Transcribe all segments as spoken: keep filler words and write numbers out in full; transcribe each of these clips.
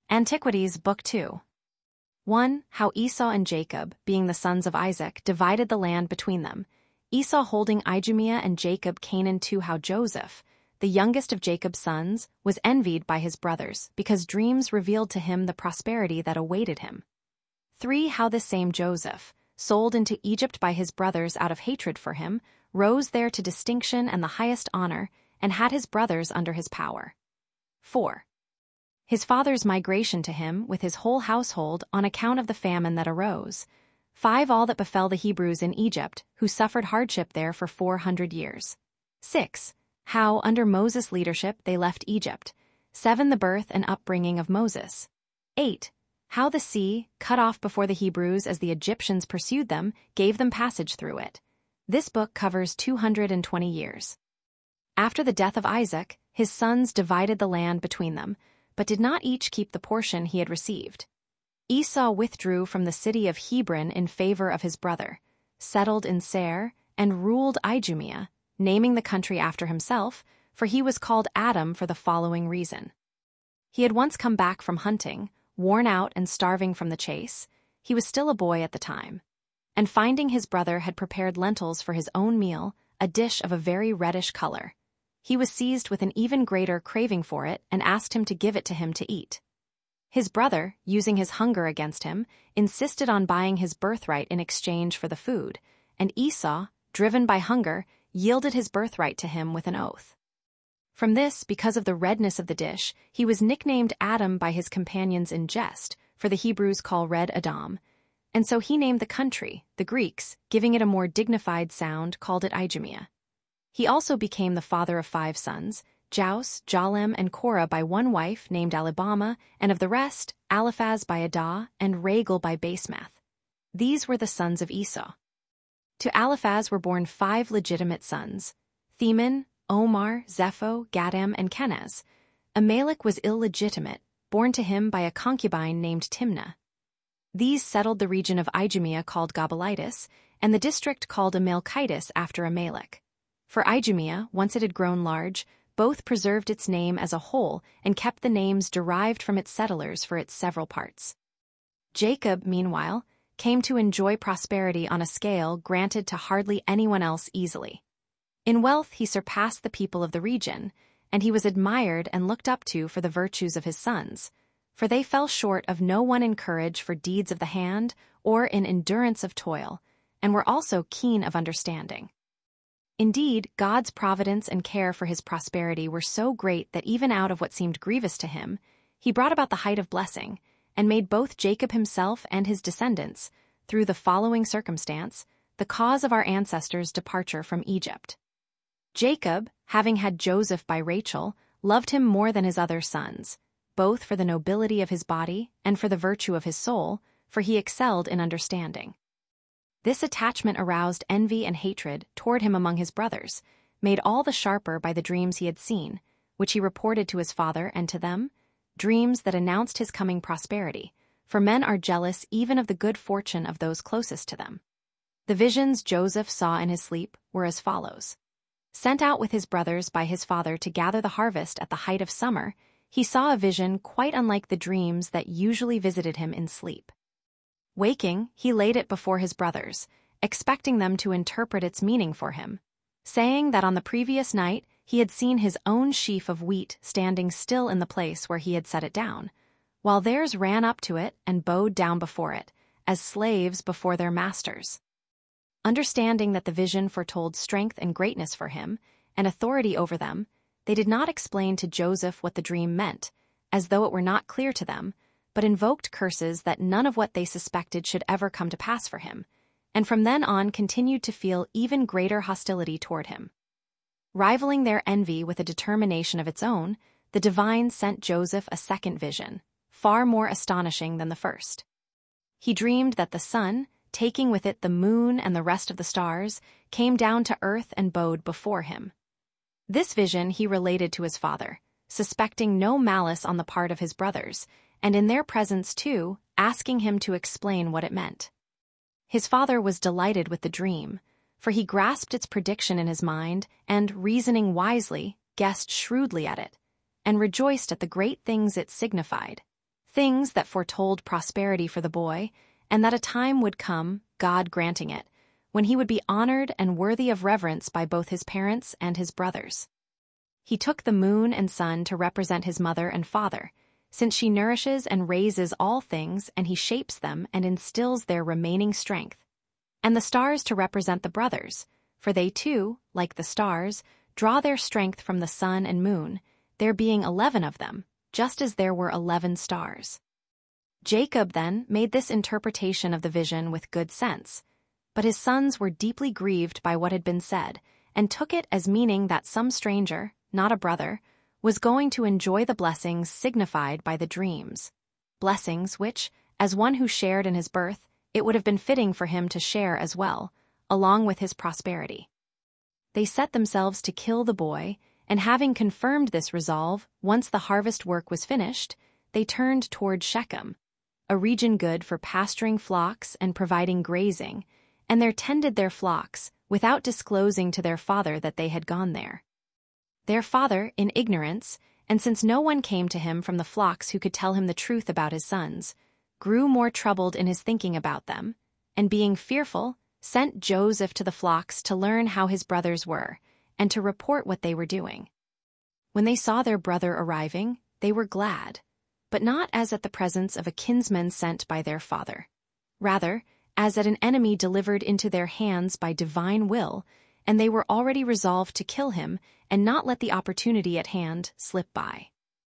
Antiquities, Book two. one. How Esau and Jacob, being the sons of Isaac, divided the land between them. Esau holding Idumea and Jacob Canaan. two. How Joseph, the youngest of Jacob's sons, was envied by his brothers, because dreams revealed to him the prosperity that awaited him. three. How this same Joseph, sold into Egypt by his brothers out of hatred for him, rose there to distinction and the highest honor, and had his brothers under his power. four. His father's migration to him with his whole household on account of the famine that arose. five. All that befell the Hebrews in Egypt, who suffered hardship there for four hundred years. six. How, under Moses' leadership, they left Egypt. seven. The birth and upbringing of Moses. eight. How the sea, cut off before the Hebrews as the Egyptians pursued them, gave them passage through it. This book covers two hundred twenty years. After the death of Isaac, his sons divided the land between them, but did not each keep the portion he had received. Esau withdrew from the city of Hebron in favor of his brother, settled in Seir, and ruled Idumea, naming the country after himself, for he was called Adam for the following reason. He had once come back from hunting, worn out and starving from the chase. He was still a boy at the time, and finding his brother had prepared lentils for his own meal, a dish of a very reddish color. He was seized with an even greater craving for it and asked him to give it to him to eat. His brother, using his hunger against him, insisted on buying his birthright in exchange for the food, and Esau, driven by hunger, yielded his birthright to him with an oath. From this, because of the redness of the dish, he was nicknamed Adam by his companions in jest, for the Hebrews call red Adam, and so he named the country, the Greeks, giving it a more dignified sound, called it Idumea. He also became the father of five sons, Jaus, Jalem, and Korah by one wife named Alibama, and of the rest, Aliphaz by Adah, and Ragal by Basemath. These were the sons of Esau. To Aliphaz were born five legitimate sons, Theman, Omar, Zepho, Gadam, and Kenaz. Amalek was illegitimate, born to him by a concubine named Timnah. These settled the region of Idumea called Gabalitis, and the district called Amalchitis after Amalek. For Idumea, once it had grown large, both preserved its name as a whole and kept the names derived from its settlers for its several parts. Jacob, meanwhile, came to enjoy prosperity on a scale granted to hardly anyone else easily. In wealth he surpassed the people of the region, and he was admired and looked up to for the virtues of his sons, for they fell short of no one in courage for deeds of the hand or in endurance of toil, and were also keen of understanding. Indeed, God's providence and care for his prosperity were so great that even out of what seemed grievous to him, he brought about the height of blessing, and made both Jacob himself and his descendants, through the following circumstance, the cause of our ancestors' departure from Egypt. Jacob, having had Joseph by Rachel, loved him more than his other sons, both for the nobility of his body and for the virtue of his soul, for he excelled in understanding. This attachment aroused envy and hatred toward him among his brothers, made all the sharper by the dreams he had seen, which he reported to his father and to them, dreams that announced his coming prosperity, for men are jealous even of the good fortune of those closest to them. The visions Joseph saw in his sleep were as follows. Sent out with his brothers by his father to gather the harvest at the height of summer, he saw a vision quite unlike the dreams that usually visited him in sleep. Waking, he laid it before his brothers, expecting them to interpret its meaning for him, saying that on the previous night he had seen his own sheaf of wheat standing still in the place where he had set it down, while theirs ran up to it and bowed down before it, as slaves before their masters. Understanding that the vision foretold strength and greatness for him, and authority over them, they did not explain to Joseph what the dream meant, as though it were not clear to them, but invoked curses that none of what they suspected should ever come to pass for him, and from then on continued to feel even greater hostility toward him. Rivaling their envy with a determination of its own, the divine sent Joseph a second vision, far more astonishing than the first. He dreamed that the sun, taking with it the moon and the rest of the stars, came down to earth and bowed before him. This vision he related to his father, suspecting no malice on the part of his brothers, and in their presence too, asking him to explain what it meant. His father was delighted with the dream, for he grasped its prediction in his mind and, reasoning wisely, guessed shrewdly at it, and rejoiced at the great things it signified, things that foretold prosperity for the boy, and that a time would come, God granting it, when he would be honored and worthy of reverence by both his parents and his brothers. He took the moon and sun to represent his mother and father, since she nourishes and raises all things, and he shapes them and instills their remaining strength, and the stars to represent the brothers, for they too, like the stars, draw their strength from the sun and moon, there being eleven of them, just as there were eleven stars. Jacob then made this interpretation of the vision with good sense, but his sons were deeply grieved by what had been said, and took it as meaning that some stranger, not a brother, was going to enjoy the blessings signified by the dreams, blessings which, as one who shared in his birth, it would have been fitting for him to share as well, along with his prosperity. They set themselves to kill the boy, and having confirmed this resolve, once the harvest work was finished, they turned toward Shechem, a region good for pasturing flocks and providing grazing, and there tended their flocks, without disclosing to their father that they had gone there. Their father, in ignorance, and since no one came to him from the flocks who could tell him the truth about his sons, grew more troubled in his thinking about them, and being fearful, sent Joseph to the flocks to learn how his brothers were, and to report what they were doing. When they saw their brother arriving, they were glad, but not as at the presence of a kinsman sent by their father. Rather, as at an enemy delivered into their hands by divine will, and they were already resolved to kill him and not let the opportunity at hand slip by.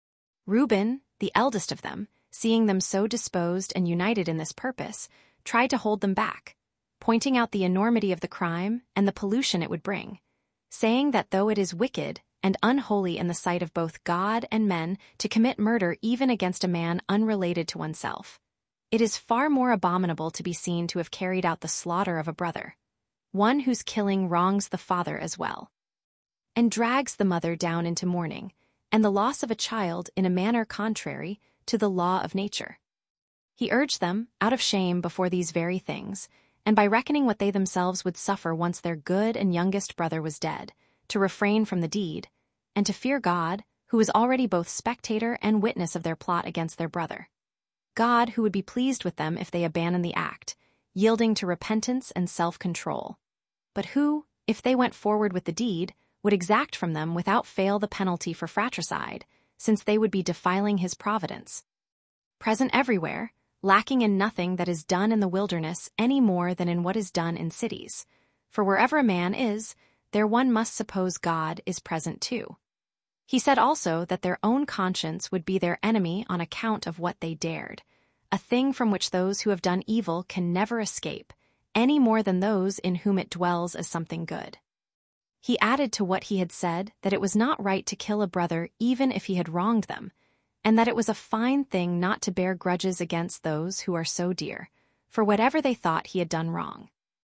Reuben, the eldest of them, seeing them so disposed and united in this purpose, tried to hold them back, pointing out the enormity of the crime and the pollution it would bring, saying that though it is wicked and unholy in the sight of both God and men to commit murder even against a man unrelated to oneself, it is far more abominable to be seen to have carried out the slaughter of a brother, one whose killing wrongs the father as well, and drags the mother down into mourning, and the loss of a child in a manner contrary to the law of nature. He urged them, out of shame before these very things, and by reckoning what they themselves would suffer once their good and youngest brother was dead, to refrain from the deed, and to fear God, who was already both spectator and witness of their plot against their brother. God, who would be pleased with them if they abandoned the act, yielding to repentance and self-control, but who, if they went forward with the deed, would exact from them without fail the penalty for fratricide, since they would be defiling his providence. Present everywhere, lacking in nothing that is done in the wilderness any more than in what is done in cities, for wherever a man is, there one must suppose God is present too. He said also that their own conscience would be their enemy on account of what they dared, a thing from which those who have done evil can never escape, any more than those in whom it dwells as something good. He added to what he had said that it was not right to kill a brother even if he had wronged them, and that it was a fine thing not to bear grudges against those who are so dear, for whatever they thought he had done wrong.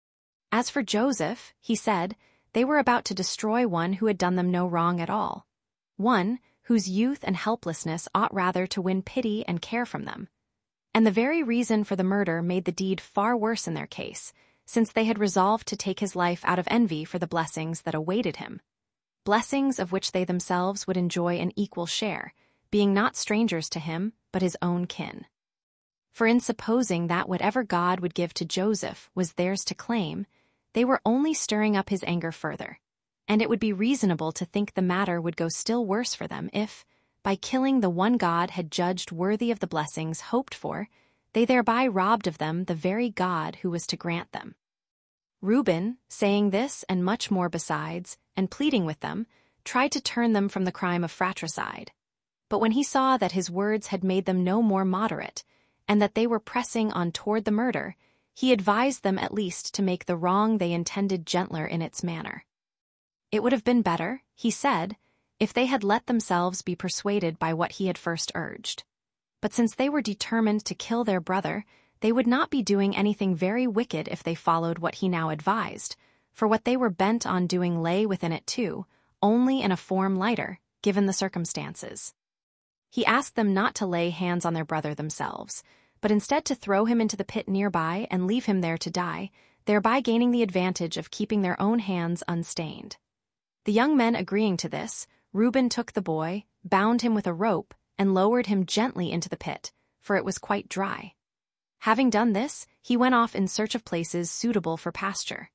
As for Joseph, he said, they were about to destroy one who had done them no wrong at all, one whose youth and helplessness ought rather to win pity and care from them. And the very reason for the murder made the deed far worse in their case, since they had resolved to take his life out of envy for the blessings that awaited him, blessings of which they themselves would enjoy an equal share, being not strangers to him, but his own kin. For in supposing that whatever God would give to Joseph was theirs to claim, they were only stirring up his anger further, and it would be reasonable to think the matter would go still worse for them if, by killing the one God had judged worthy of the blessings hoped for, they thereby robbed of them the very God who was to grant them. Reuben, saying this and much more besides, and pleading with them, tried to turn them from the crime of fratricide. But when he saw that his words had made them no more moderate, and that they were pressing on toward the murder, he advised them at least to make the wrong they intended gentler in its manner. It would have been better, he said, if they had let themselves be persuaded by what he had first urged. But since they were determined to kill their brother, they would not be doing anything very wicked if they followed what he now advised, for what they were bent on doing lay within it too, only in a form lighter, given the circumstances. He asked them not to lay hands on their brother themselves, but instead to throw him into the pit nearby and leave him there to die, thereby gaining the advantage of keeping their own hands unstained. The young men agreeing to this, Reuben took the boy, bound him with a rope, and lowered him gently into the pit, for it was quite dry. Having done this, he went off in search of places suitable for pasture.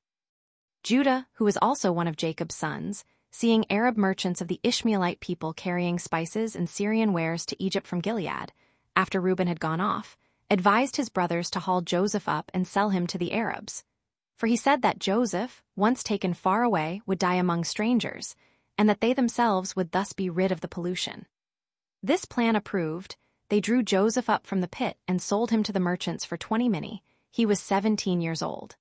Judah, who was also one of Jacob's sons, seeing Arab merchants of the Ishmaelite people carrying spices and Syrian wares to Egypt from Gilead, after Reuben had gone off, advised his brothers to haul Joseph up and sell him to the Arabs. For he said that Joseph, once taken far away, would die among strangers, and that they themselves would thus be rid of the pollution. This plan approved, they drew Joseph up from the pit and sold him to the merchants for twenty minas. He was seventeen years old.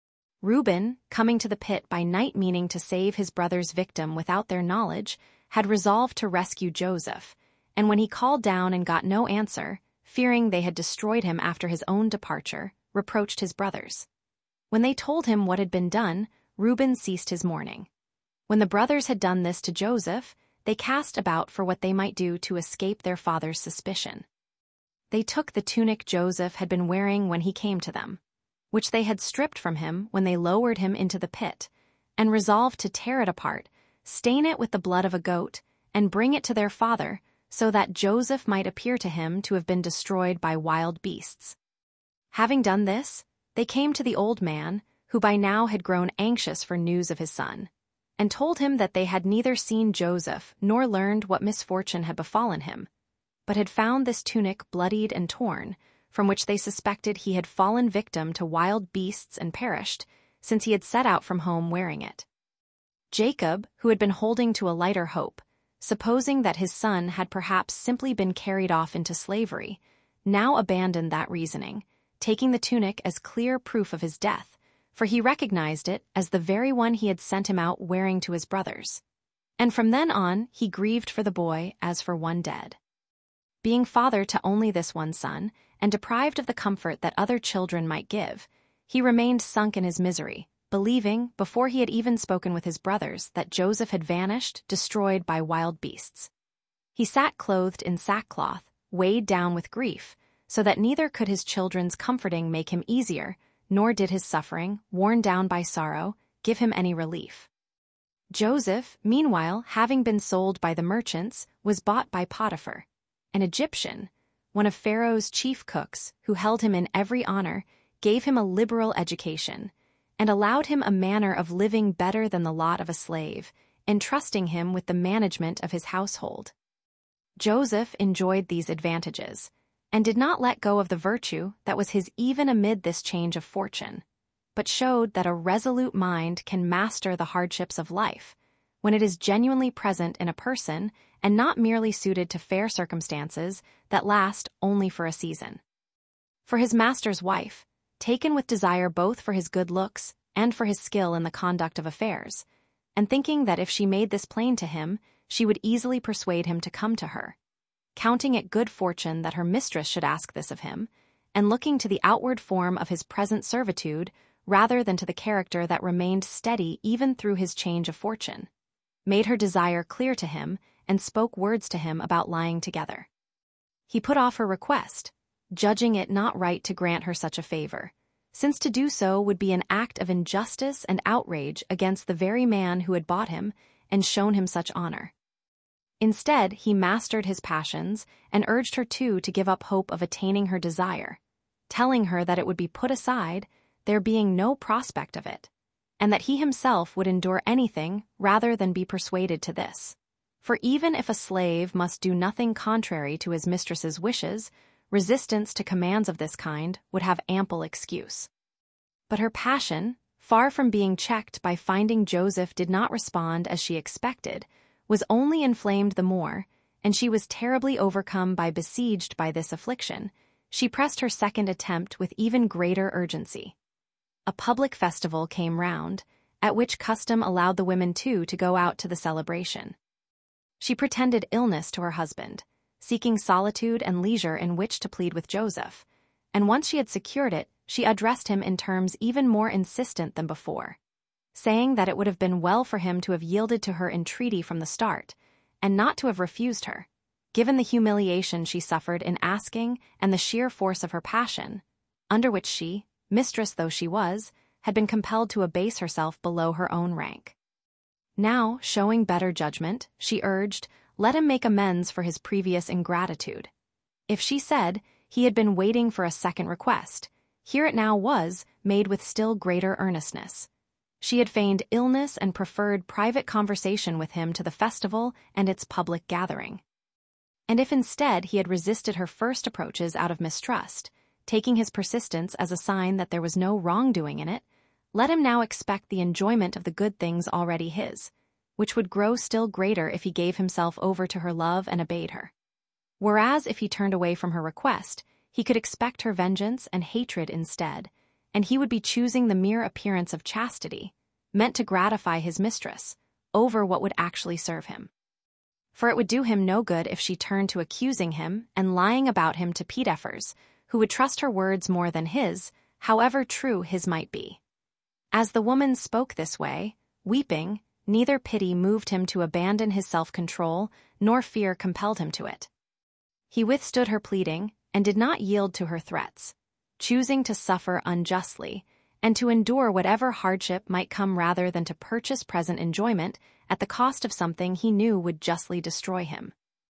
Reuben, coming to the pit by night meaning to save his brother's victim without their knowledge, had resolved to rescue Joseph, and when he called down and got no answer, fearing they had destroyed him after his own departure, reproached his brothers. When they told him what had been done, Reuben ceased his mourning. When the brothers had done this to Joseph, they cast about for what they might do to escape their father's suspicion. They took the tunic Joseph had been wearing when he came to them, which they had stripped from him when they lowered him into the pit, and resolved to tear it apart, stain it with the blood of a goat, and bring it to their father, so that Joseph might appear to him to have been destroyed by wild beasts. Having done this, they came to the old man, who by now had grown anxious for news of his son, and told him that they had neither seen Joseph nor learned what misfortune had befallen him, but had found this tunic bloodied and torn, from which they suspected he had fallen victim to wild beasts and perished, since he had set out from home wearing it. Jacob, who had been holding to a lighter hope, supposing that his son had perhaps simply been carried off into slavery, now abandoned that reasoning, taking the tunic as clear proof of his death, for he recognized it as the very one he had sent him out wearing to his brothers. And from then on he grieved for the boy as for one dead. Being father to only this one son, and deprived of the comfort that other children might give, he remained sunk in his misery, believing, before he had even spoken with his brothers, that Joseph had vanished, destroyed by wild beasts. He sat clothed in sackcloth, weighed down with grief, so that neither could his children's comforting make him easier, nor did his suffering, worn down by sorrow, give him any relief. Joseph, meanwhile, having been sold by the merchants, was bought by Potiphar, an Egyptian, one of Pharaoh's chief cooks, who held him in every honor, gave him a liberal education, and allowed him a manner of living better than the lot of a slave, entrusting him with the management of his household. Joseph enjoyed these advantages, and did not let go of the virtue that was his even amid this change of fortune, but showed that a resolute mind can master the hardships of life, when it is genuinely present in a person and not merely suited to fair circumstances that last only for a season. For his master's wife, taken with desire both for his good looks and for his skill in the conduct of affairs, and thinking that if she made this plain to him, she would easily persuade him to come to her, counting it good fortune that her mistress should ask this of him, and looking to the outward form of his present servitude rather than to the character that remained steady even through his change of fortune, made her desire clear to him, and spoke words to him about lying together. He put off her request, judging it not right to grant her such a favor, since to do so would be an act of injustice and outrage against the very man who had bought him and shown him such honor. Instead, he mastered his passions and urged her too to give up hope of attaining her desire, telling her that it would be put aside, there being no prospect of it, and that he himself would endure anything rather than be persuaded to this. For even if a slave must do nothing contrary to his mistress's wishes, resistance to commands of this kind would have ample excuse. But her passion, far from being checked by finding Joseph did not respond as she expected, was only inflamed the more, and she was terribly overcome by besieged by this affliction. She pressed her second attempt with even greater urgency. A public festival came round, at which custom allowed the women too to go out to the celebration. She pretended illness to her husband, seeking solitude and leisure in which to plead with Joseph, and once she had secured it, she addressed him in terms even more insistent than before, saying that it would have been well for him to have yielded to her entreaty from the start, and not to have refused her, given the humiliation she suffered in asking and the sheer force of her passion, under which she, mistress though she was, had been compelled to abase herself below her own rank. Now, showing better judgment, she urged, let him make amends for his previous ingratitude. If she said, He had been waiting for a second request. Here it now was, made with still greater earnestness. She had feigned illness and preferred private conversation with him to the festival and its public gathering. And if instead he had resisted her first approaches out of mistrust, taking his persistence as a sign that there was no wrongdoing in it, let him now expect the enjoyment of the good things already his, which would grow still greater if he gave himself over to her love and obeyed her. Whereas if he turned away from her request, he could expect her vengeance and hatred instead, and he would be choosing the mere appearance of chastity, meant to gratify his mistress, over what would actually serve him. For it would do him no good if she turned to accusing him and lying about him to Pete Effers, who would trust her words more than his, however true his might be. As the woman spoke this way, weeping, neither pity moved him to abandon his self-control, nor fear compelled him to it. He withstood her pleading, and did not yield to her threats, choosing to suffer unjustly, and to endure whatever hardship might come rather than to purchase present enjoyment at the cost of something he knew would justly destroy him.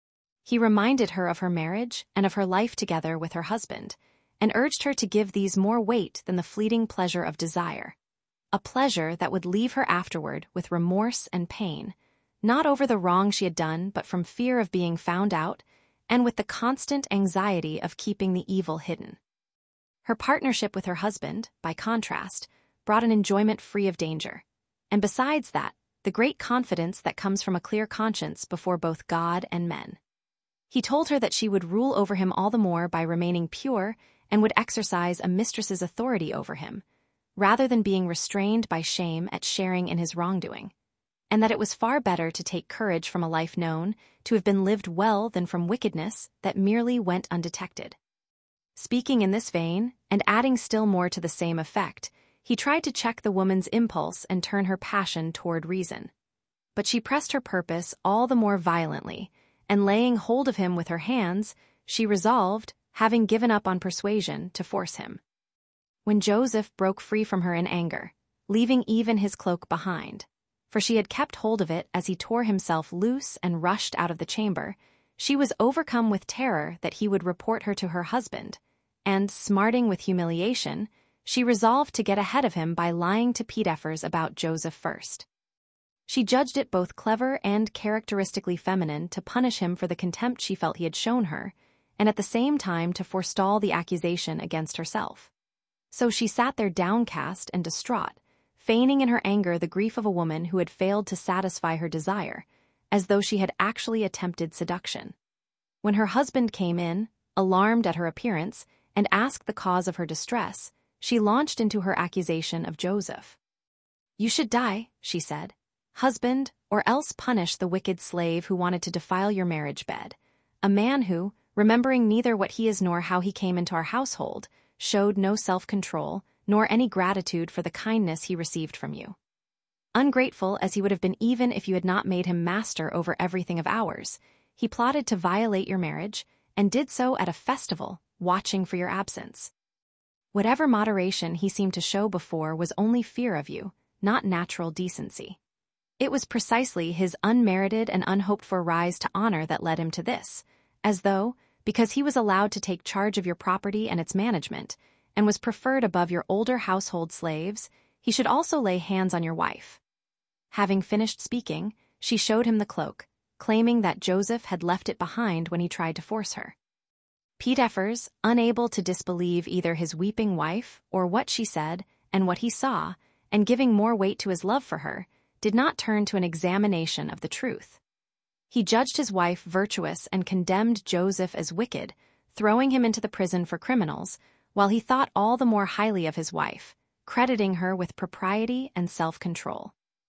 He reminded her of her marriage and of her life together with her husband, and urged her to give these more weight than the fleeting pleasure of desire, a pleasure that would leave her afterward with remorse and pain, not over the wrong she had done but from fear of being found out, and with the constant anxiety of keeping the evil hidden. Her partnership with her husband, by contrast, brought an enjoyment free of danger, and besides that, the great confidence that comes from a clear conscience before both God and men. He told her that she would rule over him all the more by remaining pure and would exercise a mistress's authority over him, rather than being restrained by shame at sharing in his wrongdoing, and that it was far better to take courage from a life known to have been lived well than from wickedness that merely went undetected. Speaking in this vein, and adding still more to the same effect, he tried to check the woman's impulse and turn her passion toward reason. But she pressed her purpose all the more violently, and laying hold of him with her hands, she resolved, having given up on persuasion, to force him. When Joseph broke free from her in anger, leaving even his cloak behind, for she had kept hold of it as he tore himself loose and rushed out of the chamber, she was overcome with terror that he would report her to her husband, and, smarting with humiliation, she resolved to get ahead of him by lying to Pete Effers about Joseph first. She judged it both clever and characteristically feminine to punish him for the contempt she felt he had shown her, and at the same time to forestall the accusation against herself. So she sat there downcast and distraught, feigning in her anger the grief of a woman who had failed to satisfy her desire, as though she had actually attempted seduction. When her husband came in, alarmed at her appearance, and asked the cause of her distress, she launched into her accusation of Joseph. "You should die," she said, "husband, or else punish the wicked slave who wanted to defile your marriage bed, a man who, remembering neither what he is nor how he came into our household, showed no self-control, nor any gratitude for the kindness he received from you. Ungrateful as he would have been even if you had not made him master over everything of ours, he plotted to violate your marriage, and did so at a festival, watching for your absence. Whatever moderation he seemed to show before was only fear of you, not natural decency. It was precisely his unmerited and unhoped-for rise to honor that led him to this, as though, because he was allowed to take charge of your property and its management, and was preferred above your older household slaves, he should also lay hands on your wife." Having finished speaking, she showed him the cloak, claiming that Joseph had left it behind when he tried to force her. Pete Effers, unable to disbelieve either his weeping wife or what she said and what he saw, and giving more weight to his love for her, did not turn to an examination of the truth. He judged his wife virtuous and condemned Joseph as wicked, throwing him into the prison for criminals, while he thought all the more highly of his wife, crediting her with propriety and self-control.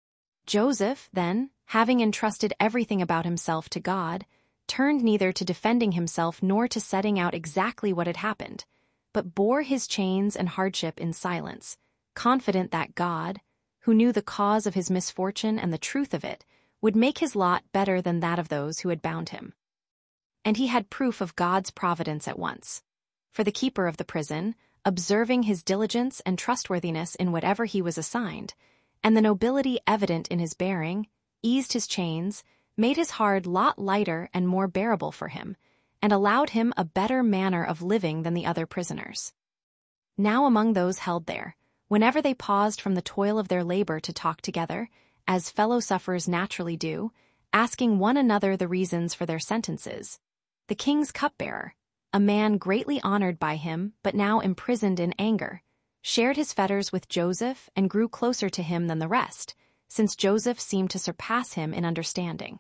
Joseph, then, having entrusted everything about himself to God, turned neither to defending himself nor to setting out exactly what had happened, but bore his chains and hardship in silence, confident that God, who knew the cause of his misfortune and the truth of it, would make his lot better than that of those who had bound him. And he had proof of God's providence at once. For the keeper of the prison, observing his diligence and trustworthiness in whatever he was assigned, and the nobility evident in his bearing, eased his chains, made his hard lot lighter and more bearable for him, and allowed him a better manner of living than the other prisoners. Now among those held there, whenever they paused from the toil of their labor to talk together, as fellow sufferers naturally do, asking one another the reasons for their sentences, the king's cupbearer, a man greatly honored by him but now imprisoned in anger, shared his fetters with Joseph and grew closer to him than the rest, since Joseph seemed to surpass him in understanding.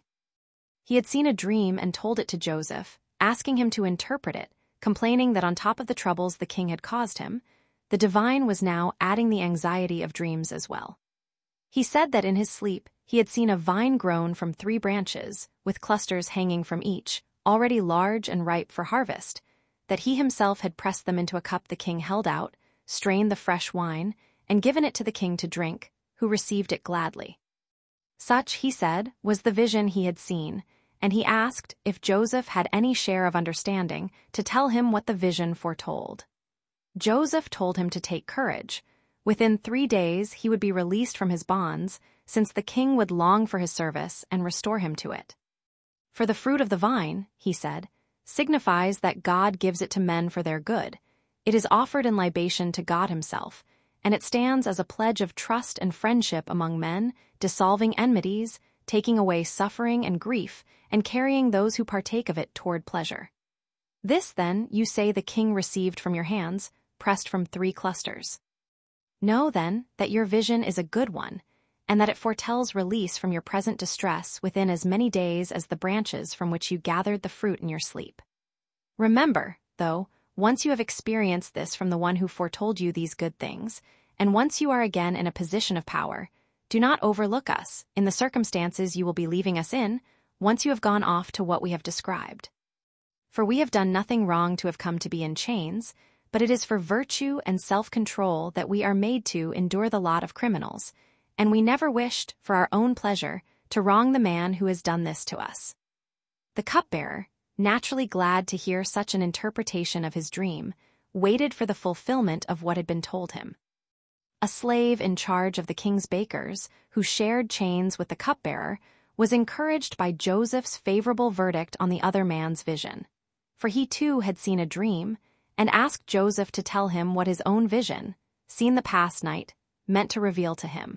He had seen a dream and told it to Joseph, asking him to interpret it, complaining that on top of the troubles the king had caused him, the divine was now adding the anxiety of dreams as well. He said that in his sleep he had seen a vine grown from three branches, with clusters hanging from each, already large and ripe for harvest, that he himself had pressed them into a cup the king held out, strained the fresh wine, and given it to the king to drink, who received it gladly. Such, he said, was the vision he had seen, and he asked if Joseph had any share of understanding to tell him what the vision foretold. Joseph told him to take courage. Within three days he would be released from his bonds, since the king would long for his service and restore him to it. For the fruit of the vine, he said, signifies that God gives it to men for their good. It is offered in libation to God himself, and it stands as a pledge of trust and friendship among men, dissolving enmities, taking away suffering and grief, and carrying those who partake of it toward pleasure. This, then, you say the king received from your hands, pressed from three clusters. Know, then, that your vision is a good one, and that it foretells release from your present distress within as many days as the branches from which you gathered the fruit in your sleep. Remember, though, once you have experienced this from the one who foretold you these good things, and once you are again in a position of power, do not overlook us, in the circumstances you will be leaving us in, once you have gone off to what we have described. For we have done nothing wrong to have come to be in chains, but it is for virtue and self-control that we are made to endure the lot of criminals, and we never wished, for our own pleasure, to wrong the man who has done this to us. The cupbearer, naturally glad to hear such an interpretation of his dream, waited for the fulfillment of what had been told him. A slave in charge of the king's bakers, who shared chains with the cupbearer, was encouraged by Joseph's favorable verdict on the other man's vision. For he too had seen a dream, and asked Joseph to tell him what his own vision, seen the past night, meant to reveal to him.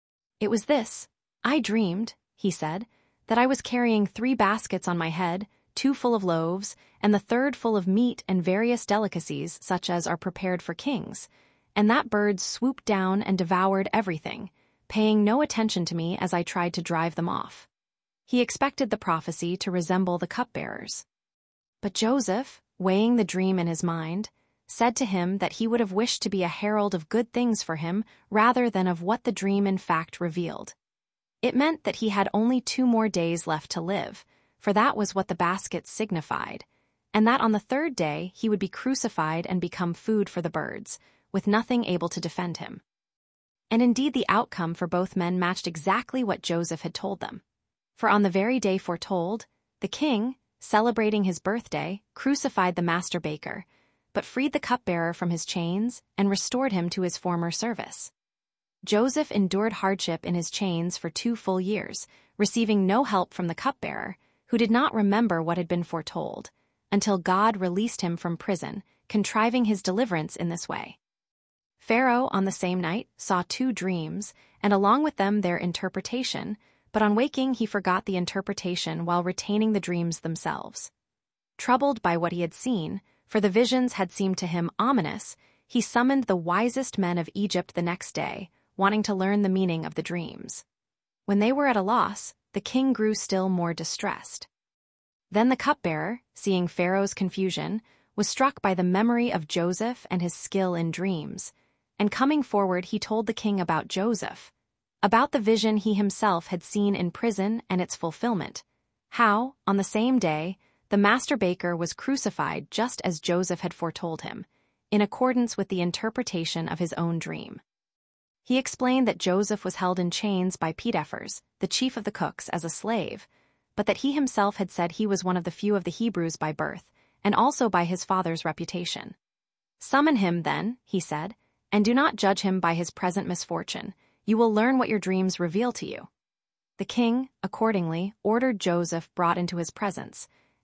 It was this: I dreamed, he said, that I was carrying three baskets on my head, two full of loaves, and the third full of meat and various delicacies such as are prepared for kings, and that birds swooped down and devoured everything, paying no attention to me as I tried to drive them off. He expected the prophecy to resemble the cupbearer's. But Joseph, weighing the dream in his mind, said to him that he would have wished to be a herald of good things for him rather than of what the dream in fact revealed. It meant that he had only two more days left to live, for that was what the baskets signified, and that on the third day he would be crucified and become food for the birds, with nothing able to defend him. And indeed the outcome for both men matched exactly what Joseph had told them. For on the very day foretold, the king, celebrating his birthday, crucified the master baker, but freed the cupbearer from his chains and restored him to his former service. Joseph endured hardship in his chains for two full years, receiving no help from the cupbearer, who did not remember what had been foretold, until God released him from prison, contriving his deliverance in this way. Pharaoh, on the same night, saw two dreams, and along with them their interpretation, but on waking he forgot the interpretation while retaining the dreams themselves. Troubled by what he had seen, for the visions had seemed to him ominous, he summoned the wisest men of Egypt the next day, wanting to learn the meaning of the dreams. When they were at a loss, the king grew still more distressed. Then the cupbearer, seeing Pharaoh's confusion, was struck by the memory of Joseph and his skill in dreams, and coming forward he told the king about Joseph, about the vision he himself had seen in prison and its fulfillment, how, on the same day, the master baker was crucified just as Joseph had foretold him, in accordance with the interpretation of his own dream. He explained that Joseph was held in chains by Potiphar, the chief of the cooks, as a slave, but that he himself had said he was one of the few of the Hebrews by birth, and also by his father's reputation. Summon him, then, he said, and do not judge him by his present misfortune. You will learn what your dreams reveal to you. The king, accordingly, ordered Joseph brought into his presence,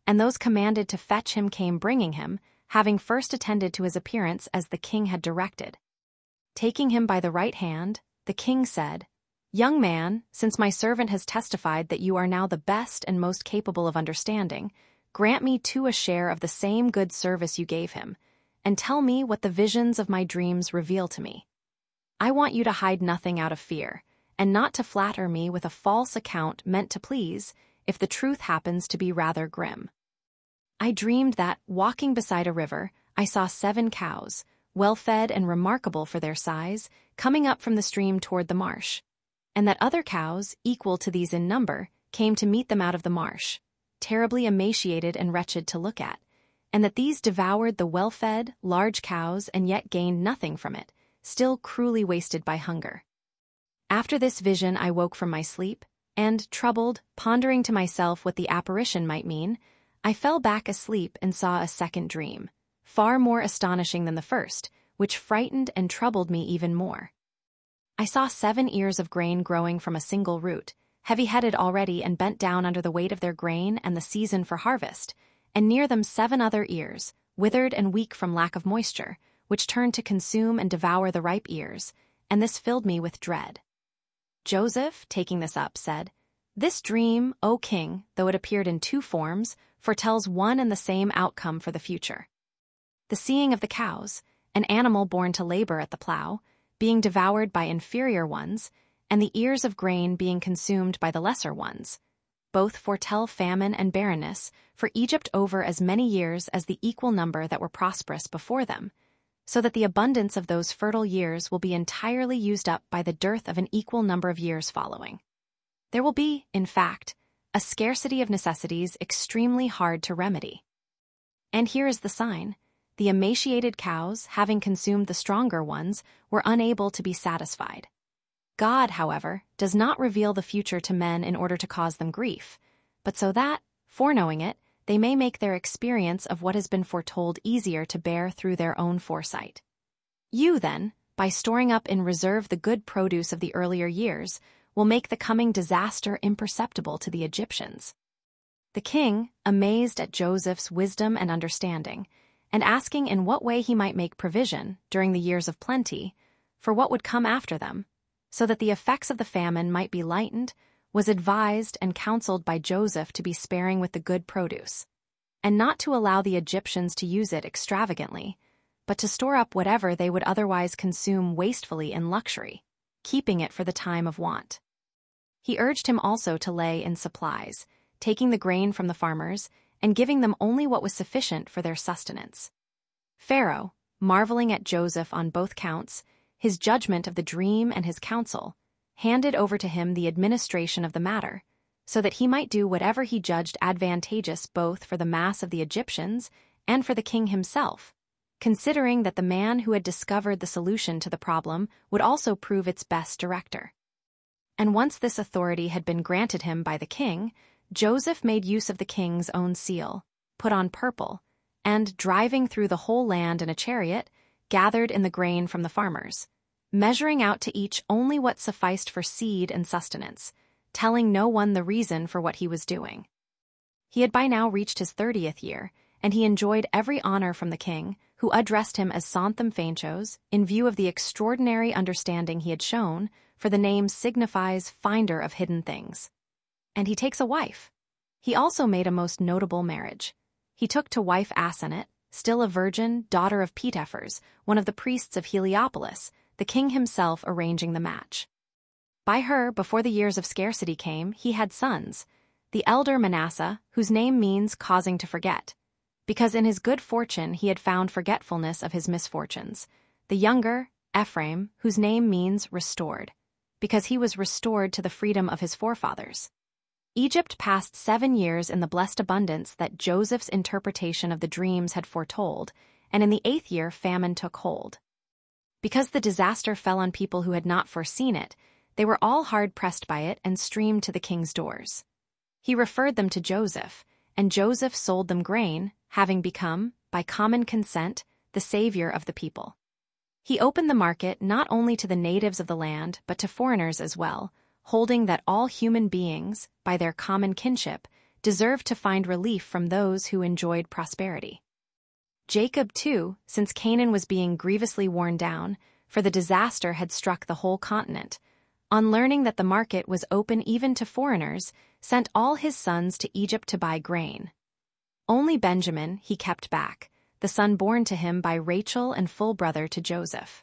and those commanded to fetch him came bringing him, having first attended to his appearance as the king had directed. Taking him by the right hand, the king said, "Young man, since my servant has testified that you are now the best and most capable of understanding, grant me too a share of the same good service you gave him, and tell me what the visions of my dreams reveal to me. I want you to hide nothing out of fear, and not to flatter me with a false account meant to please, if the truth happens to be rather grim. I dreamed that, walking beside a river, I saw seven cows, well-fed and remarkable for their size, coming up from the stream toward the marsh, and that other cows, equal to these in number, came to meet them out of the marsh, terribly emaciated and wretched to look at, and that these devoured the well-fed, large cows and yet gained nothing from it, still cruelly wasted by hunger. After this vision I woke from my sleep, and, troubled, pondering to myself what the apparition might mean, I fell back asleep and saw a second dream, far more astonishing than the first, which frightened and troubled me even more. I saw seven ears of grain growing from a single root, heavy-headed already and bent down under the weight of their grain and the season for harvest, and near them seven other ears, withered and weak from lack of moisture, which turned to consume and devour the ripe ears, and this filled me with dread. Joseph, taking this up, said, "This dream, O king, though it appeared in two forms, foretells one and the same outcome for the future. The seeing of the cows, an animal born to labor at the plow, being devoured by inferior ones, and the ears of grain being consumed by the lesser ones. Both foretell famine and barrenness for Egypt over as many years as the equal number that were prosperous before them, so that the abundance of those fertile years will be entirely used up by the dearth of an equal number of years following. There will be, in fact, a scarcity of necessities extremely hard to remedy. And here is the sign. The emaciated cows, having consumed the stronger ones, were unable to be satisfied. God, however, does not reveal the future to men in order to cause them grief, but so that, foreknowing it, they may make their experience of what has been foretold easier to bear through their own foresight. You, then, by storing up in reserve the good produce of the earlier years, will make the coming disaster imperceptible to the Egyptians." The king, amazed at Joseph's wisdom and understanding, and asking in what way he might make provision, during the years of plenty, for what would come after them, so that the effects of the famine might be lightened, was advised and counseled by Joseph to be sparing with the good produce, and not to allow the Egyptians to use it extravagantly, but to store up whatever they would otherwise consume wastefully in luxury, keeping it for the time of want. He urged him also to lay in supplies, taking the grain from the farmers, and giving them only what was sufficient for their sustenance. Pharaoh, marveling at Joseph on both counts, his judgment of the dream and his counsel, handed over to him the administration of the matter, so that he might do whatever he judged advantageous both for the mass of the Egyptians and for the king himself, considering that the man who had discovered the solution to the problem would also prove its best director. And once this authority had been granted him by the king, Joseph made use of the king's own seal, put on purple, and, driving through the whole land in a chariot, gathered in the grain from the farmers, measuring out to each only what sufficed for seed and sustenance, telling no one the reason for what he was doing. He had by now reached his thirtieth year, and he enjoyed every honor from the king, who addressed him as Sontham Phainchos, in view of the extraordinary understanding he had shown, for the name signifies finder of hidden things. And he takes a wife. He also made a most notable marriage. He took to wife Asenath, still a virgin, daughter of Ptephers, one of the priests of Heliopolis, the king himself arranging the match. By her, before the years of scarcity came, he had sons, the elder Manasseh, whose name means causing to forget, because in his good fortune he had found forgetfulness of his misfortunes, the younger, Ephraim, whose name means restored, because he was restored to the freedom of his forefathers. Egypt passed seven years in the blessed abundance that Joseph's interpretation of the dreams had foretold, and in the eighth year famine took hold. Because the disaster fell on people who had not foreseen it, they were all hard-pressed by it and streamed to the king's doors. He referred them to Joseph, and Joseph sold them grain, having become, by common consent, the savior of the people. He opened the market not only to the natives of the land but to foreigners as well, holding that all human beings, by their common kinship, deserved to find relief from those who enjoyed prosperity. Jacob, too, since Canaan was being grievously worn down, for the disaster had struck the whole continent, on learning that the market was open even to foreigners, sent all his sons to Egypt to buy grain. Only Benjamin he kept back, the son born to him by Rachel and full brother to Joseph.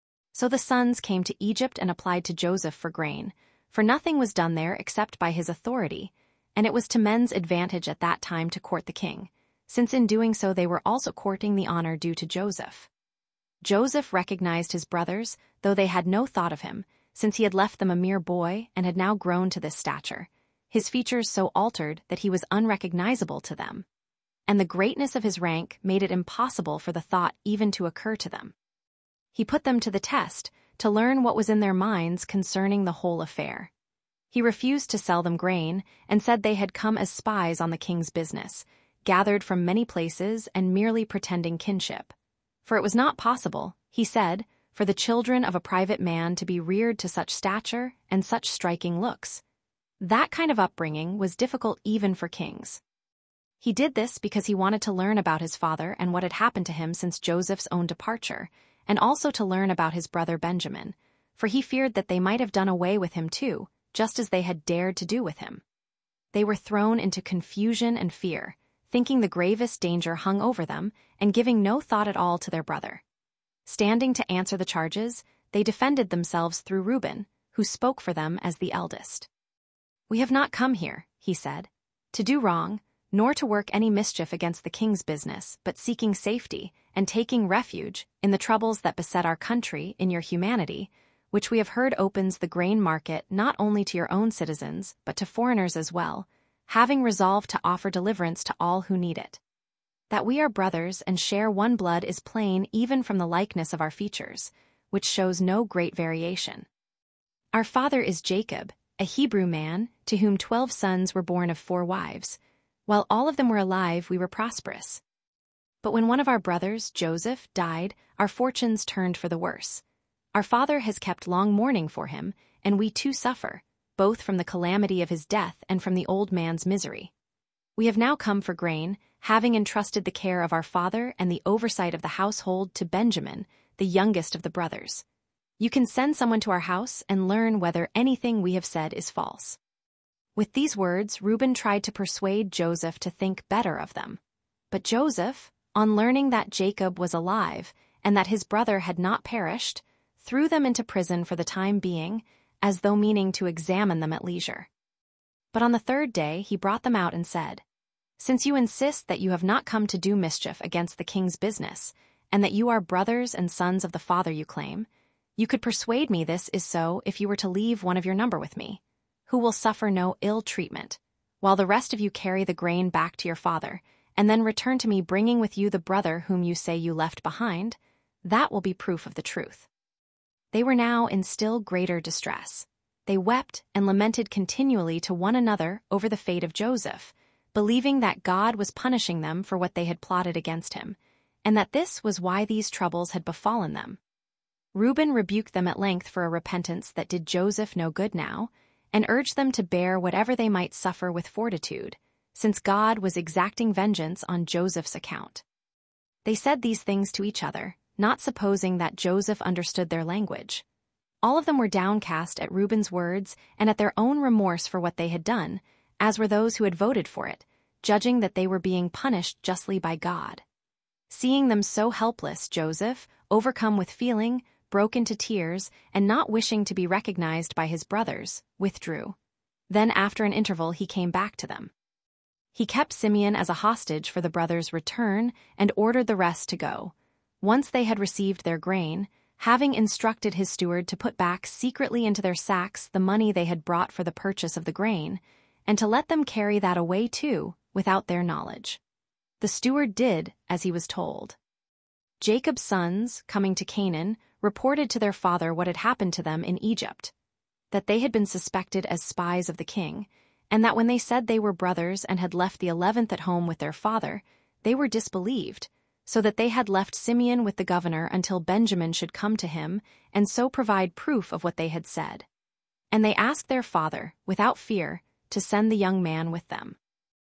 So the sons came to Egypt and applied to Joseph for grain, for nothing was done there except by his authority, and it was to men's advantage at that time to court the king, since in doing so they were also courting the honor due to Joseph. Joseph recognized his brothers, though they had no thought of him, since he had left them a mere boy and had now grown to this stature, his features so altered that he was unrecognizable to them, and the greatness of his rank made it impossible for the thought even to occur to them. He put them to the test, to learn what was in their minds concerning the whole affair. He refused to sell them grain, and said they had come as spies on the king's business, gathered from many places and merely pretending kinship. For it was not possible, he said, for the children of a private man to be reared to such stature and such striking looks. That kind of upbringing was difficult even for kings. He did this because he wanted to learn about his father and what had happened to him since Joseph's own departure, and also to learn about his brother Benjamin, for he feared that they might have done away with him too, just as they had dared to do with him. They were thrown into confusion and fear, thinking the gravest danger hung over them and giving no thought at all to their brother. Standing to answer the charges, they defended themselves through Reuben, who spoke for them as the eldest. "We have not come here," he said, "to do wrong, nor to work any mischief against the king's business, but seeking safety and taking refuge in the troubles that beset our country in your humanity, which we have heard opens the grain market not only to your own citizens, but to foreigners as well, having resolved to offer deliverance to all who need it. That we are brothers and share one blood is plain even from the likeness of our features, which shows no great variation. Our father is Jacob, a Hebrew man, to whom twelve sons were born of four wives. While all of them were alive, we were prosperous. But when one of our brothers, Joseph, died, our fortunes turned for the worse. Our father has kept long mourning for him, and we too suffer, both from the calamity of his death and from the old man's misery. We have now come for grain, having entrusted the care of our father and the oversight of the household to Benjamin, the youngest of the brothers. You can send someone to our house and learn whether anything we have said is false." With these words, Reuben tried to persuade Joseph to think better of them. But Joseph, on learning that Jacob was alive and that his brother had not perished, threw them into prison for the time being, as though meaning to examine them at leisure. But on the third day he brought them out and said, "Since you insist that you have not come to do mischief against the king's business, and that you are brothers and sons of the father you claim, you could persuade me this is so if you were to leave one of your number with me, who will suffer no ill treatment, while the rest of you carry the grain back to your father, and then return to me bringing with you the brother whom you say you left behind. That will be proof of the truth." They were now in still greater distress. They wept and lamented continually to one another over the fate of Joseph, believing that God was punishing them for what they had plotted against him, and that this was why these troubles had befallen them. Reuben rebuked them at length for a repentance that did Joseph no good now, and urged them to bear whatever they might suffer with fortitude, since God was exacting vengeance on Joseph's account. They said these things to each other, not supposing that Joseph understood their language. All of them were downcast at Reuben's words and at their own remorse for what they had done, as were those who had voted for it, judging that they were being punished justly by God. Seeing them so helpless, Joseph, overcome with feeling, broke into tears, and not wishing to be recognized by his brothers, withdrew. Then after an interval he came back to them. He kept Simeon as a hostage for the brothers' return and ordered the rest to go. Once they had received their grain, having instructed his steward to put back secretly into their sacks the money they had brought for the purchase of the grain, and to let them carry that away too, without their knowledge. The steward did as he was told. Jacob's sons, coming to Canaan, reported to their father what had happened to them in Egypt, that they had been suspected as spies of the king, and that when they said they were brothers and had left the eleventh at home with their father, they were disbelieved, so that they had left Simeon with the governor until Benjamin should come to him and so provide proof of what they had said. And they asked their father, without fear, to send the young man with them.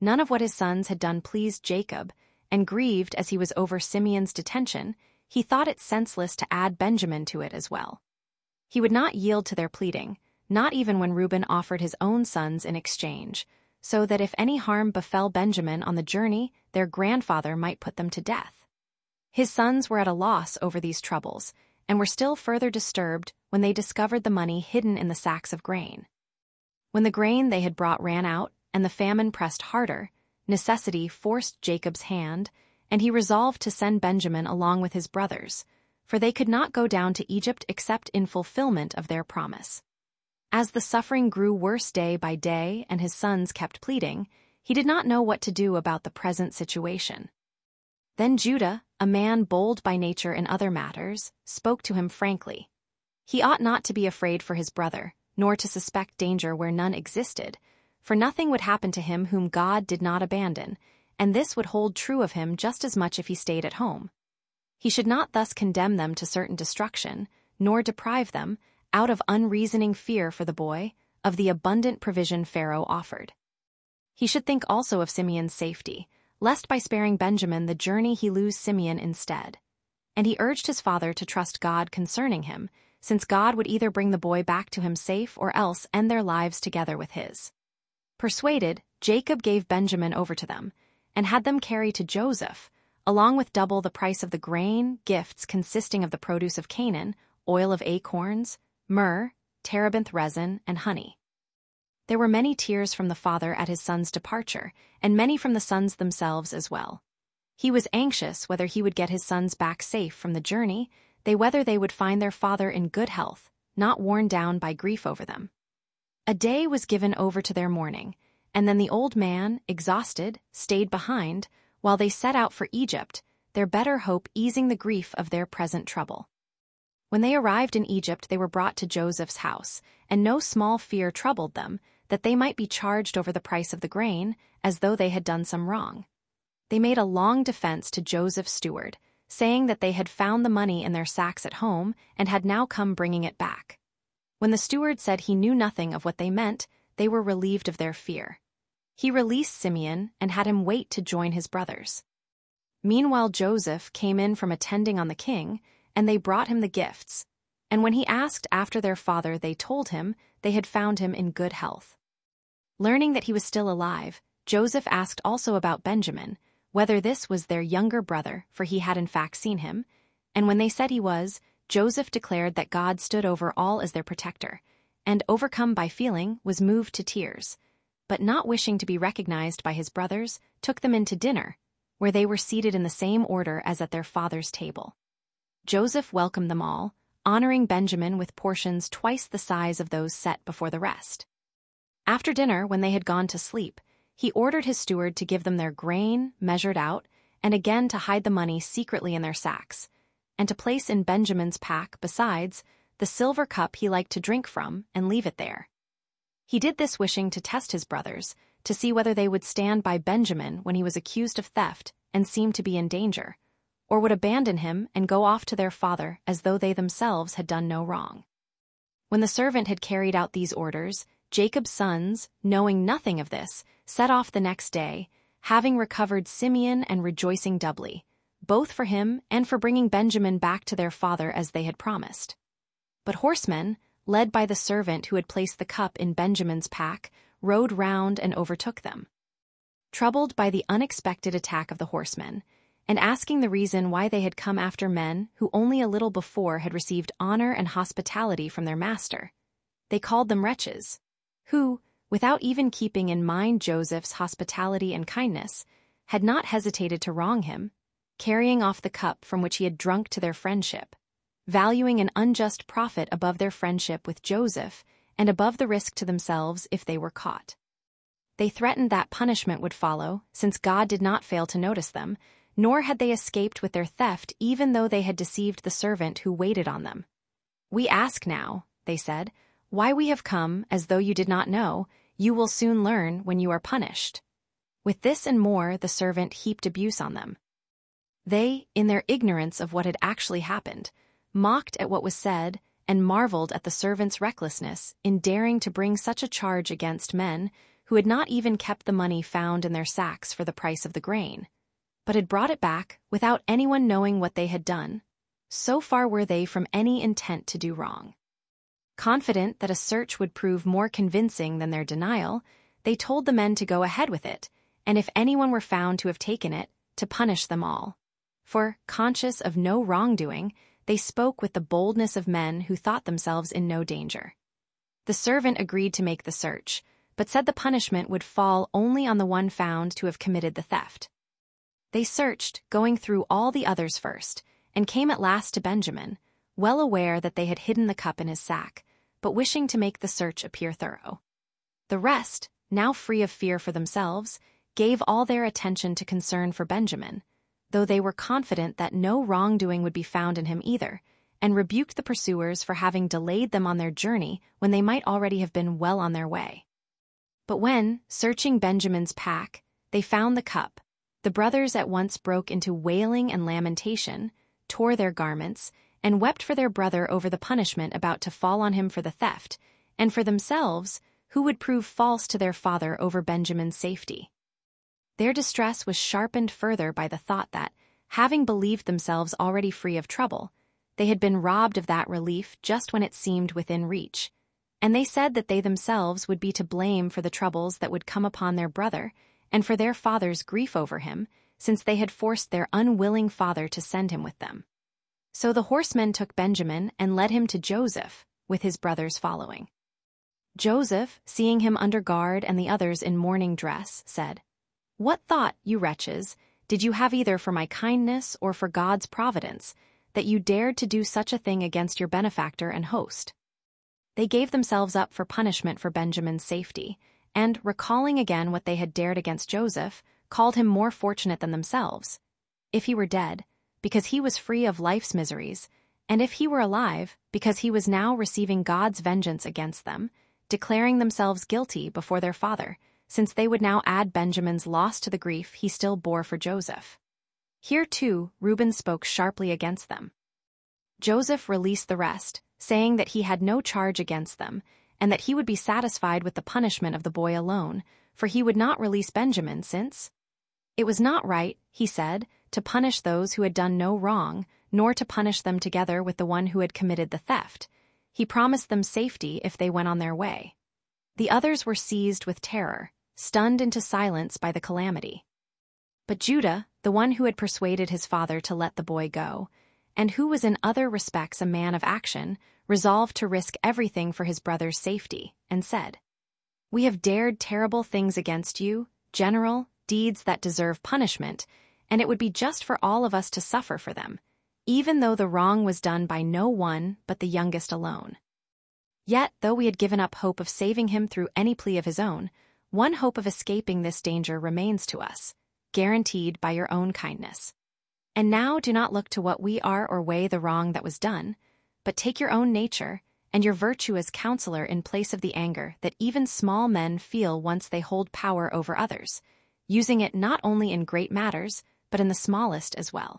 None of what his sons had done pleased Jacob, and grieved as he was over Simeon's detention, he thought it senseless to add Benjamin to it as well. He would not yield to their pleading, not even when Reuben offered his own sons in exchange, so that if any harm befell Benjamin on the journey, their grandfather might put them to death. His sons were at a loss over these troubles, and were still further disturbed when they discovered the money hidden in the sacks of grain. When the grain they had brought ran out, and the famine pressed harder, necessity forced Jacob's hand, and he resolved to send Benjamin along with his brothers, for they could not go down to Egypt except in fulfillment of their promise. As the suffering grew worse day by day and his sons kept pleading, he did not know what to do about the present situation. Then Judah, a man bold by nature in other matters, spoke to him frankly. He ought not to be afraid for his brother, nor to suspect danger where none existed, for nothing would happen to him whom God did not abandon, and this would hold true of him just as much if he stayed at home. He should not thus condemn them to certain destruction, nor deprive them, out of unreasoning fear for the boy, of the abundant provision Pharaoh offered. He should think also of Simeon's safety, lest by sparing Benjamin the journey he lose Simeon instead. And he urged his father to trust God concerning him, since God would either bring the boy back to him safe or else end their lives together with his. Persuaded, Jacob gave Benjamin over to them, and had them carry to Joseph, along with double the price of the grain, gifts consisting of the produce of Canaan, oil of acorns, myrrh, terebinth resin, and honey. There were many tears from the father at his son's departure, and many from the sons themselves as well. He was anxious whether he would get his sons back safe from the journey, they whether they would find their father in good health, not worn down by grief over them. A day was given over to their mourning, and then the old man, exhausted, stayed behind, while they set out for Egypt, their better hope easing the grief of their present trouble. When they arrived in Egypt, they were brought to Joseph's house, and no small fear troubled them, that they might be charged over the price of the grain, as though they had done some wrong. They made a long defense to Joseph's steward, saying that they had found the money in their sacks at home and had now come bringing it back. When the steward said he knew nothing of what they meant, they were relieved of their fear. He released Simeon and had him wait to join his brothers. Meanwhile Joseph came in from attending on the king, and they brought him the gifts, and when he asked after their father they told him they had found him in good health. Learning that he was still alive, Joseph asked also about Benjamin, whether this was their younger brother, for he had in fact seen him, and when they said he was, Joseph declared that God stood over all as their protector, and overcome by feeling, was moved to tears, but not wishing to be recognized by his brothers, took them in to dinner, where they were seated in the same order as at their father's table. Joseph welcomed them all, honoring Benjamin with portions twice the size of those set before the rest. After dinner, when they had gone to sleep, he ordered his steward to give them their grain, measured out, and again to hide the money secretly in their sacks, and to place in Benjamin's pack, besides, the silver cup he liked to drink from, and leave it there. He did this wishing to test his brothers, to see whether they would stand by Benjamin when he was accused of theft and seemed to be in danger, or would abandon him and go off to their father as though they themselves had done no wrong. When the servant had carried out these orders, Jacob's sons, knowing nothing of this, set off the next day, having recovered Simeon and rejoicing doubly, both for him and for bringing Benjamin back to their father as they had promised. But horsemen, led by the servant who had placed the cup in Benjamin's pack, rode round and overtook them. Troubled by the unexpected attack of the horsemen, and asking the reason why they had come after men who only a little before had received honor and hospitality from their master, they called them wretches, who, without even keeping in mind Joseph's hospitality and kindness, had not hesitated to wrong him, carrying off the cup from which he had drunk to their friendship, valuing an unjust profit above their friendship with Joseph and above the risk to themselves if they were caught. They threatened that punishment would follow, since God did not fail to notice them, nor had they escaped with their theft even though they had deceived the servant who waited on them. "We ask now," they said, "why we have come, as though you did not know, you will soon learn when you are punished." With this and more the servant heaped abuse on them. They, in their ignorance of what had actually happened, mocked at what was said and marveled at the servant's recklessness in daring to bring such a charge against men who had not even kept the money found in their sacks for the price of the grain, but had brought it back without anyone knowing what they had done. So far were they from any intent to do wrong. Confident that a search would prove more convincing than their denial, they told the men to go ahead with it, and if anyone were found to have taken it, to punish them all. For, conscious of no wrongdoing, they spoke with the boldness of men who thought themselves in no danger. The servant agreed to make the search, but said the punishment would fall only on the one found to have committed the theft. They searched, going through all the others first, and came at last to Benjamin, well aware that they had hidden the cup in his sack, but wishing to make the search appear thorough. The rest, now free of fear for themselves, gave all their attention to concern for Benjamin, though they were confident that no wrongdoing would be found in him either, and rebuked the pursuers for having delayed them on their journey when they might already have been well on their way. But when, searching Benjamin's pack, they found the cup, the brothers at once broke into wailing and lamentation, tore their garments, and wept for their brother over the punishment about to fall on him for the theft, and for themselves, who would prove false to their father over Benjamin's safety. Their distress was sharpened further by the thought that, having believed themselves already free of trouble, they had been robbed of that relief just when it seemed within reach, and they said that they themselves would be to blame for the troubles that would come upon their brother and for their father's grief over him, since they had forced their unwilling father to send him with them. So the horsemen took Benjamin and led him to Joseph, with his brothers following. Joseph, seeing him under guard and the others in mourning dress, said, "What thought, you wretches, did you have either for my kindness or for God's providence, that you dared to do such a thing against your benefactor and host?" They gave themselves up for punishment for Benjamin's safety, and, recalling again what they had dared against Joseph, called him more fortunate than themselves, if he were dead, because he was free of life's miseries, and if he were alive, because he was now receiving God's vengeance against them, declaring themselves guilty before their father, since they would now add Benjamin's loss to the grief he still bore for Joseph. Here, too, Reuben spoke sharply against them. Joseph released the rest, saying that he had no charge against them, and that he would be satisfied with the punishment of the boy alone, for he would not release Benjamin, since it was not right, he said, to punish those who had done no wrong, nor to punish them together with the one who had committed the theft. He promised them safety if they went on their way. The others were seized with terror, stunned into silence by the calamity. But Judah, the one who had persuaded his father to let the boy go, and who was in other respects a man of action, resolved to risk everything for his brother's safety, and said, "We have dared terrible things against you, general, deeds that deserve punishment, and it would be just for all of us to suffer for them, even though the wrong was done by no one but the youngest alone. Yet, though we had given up hope of saving him through any plea of his own, one hope of escaping this danger remains to us, guaranteed by your own kindness. And now do not look to what we are or weigh the wrong that was done, but take your own nature and your virtue as counselor in place of the anger that even small men feel once they hold power over others, using it not only in great matters, but in the smallest as well.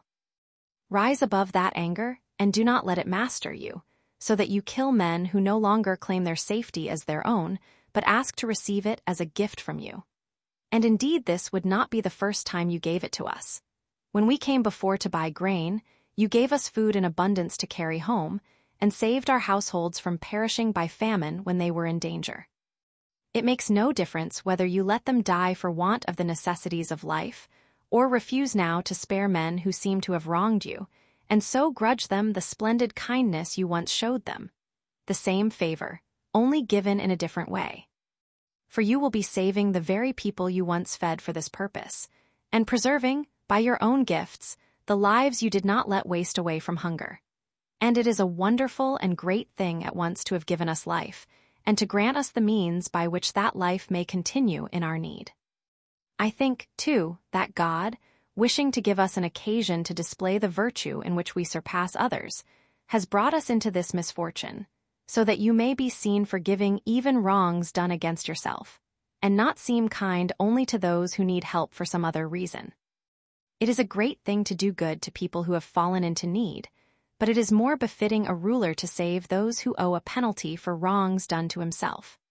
Rise above that anger, and do not let it master you, so that you kill men who no longer claim their safety as their own, but ask to receive it as a gift from you. And indeed this would not be the first time you gave it to us. When we came before to buy grain, you gave us food in abundance to carry home, and saved our households from perishing by famine when they were in danger. It makes no difference whether you let them die for want of the necessities of life, or refuse now to spare men who seem to have wronged you, and so grudge them the splendid kindness you once showed them. The same favor, only given in a different way. For you will be saving the very people you once fed for this purpose, and preserving, by your own gifts, the lives you did not let waste away from hunger. And it is a wonderful and great thing at once to have given us life, and to grant us the means by which that life may continue in our need. I think, too, that God, wishing to give us an occasion to display the virtue in which we surpass others, has brought us into this misfortune, so that you may be seen forgiving even wrongs done against yourself, and not seem kind only to those who need help for some other reason. It is a great thing to do good to people who have fallen into need, but it is more befitting a ruler to save those who owe a penalty for wrongs done to himself.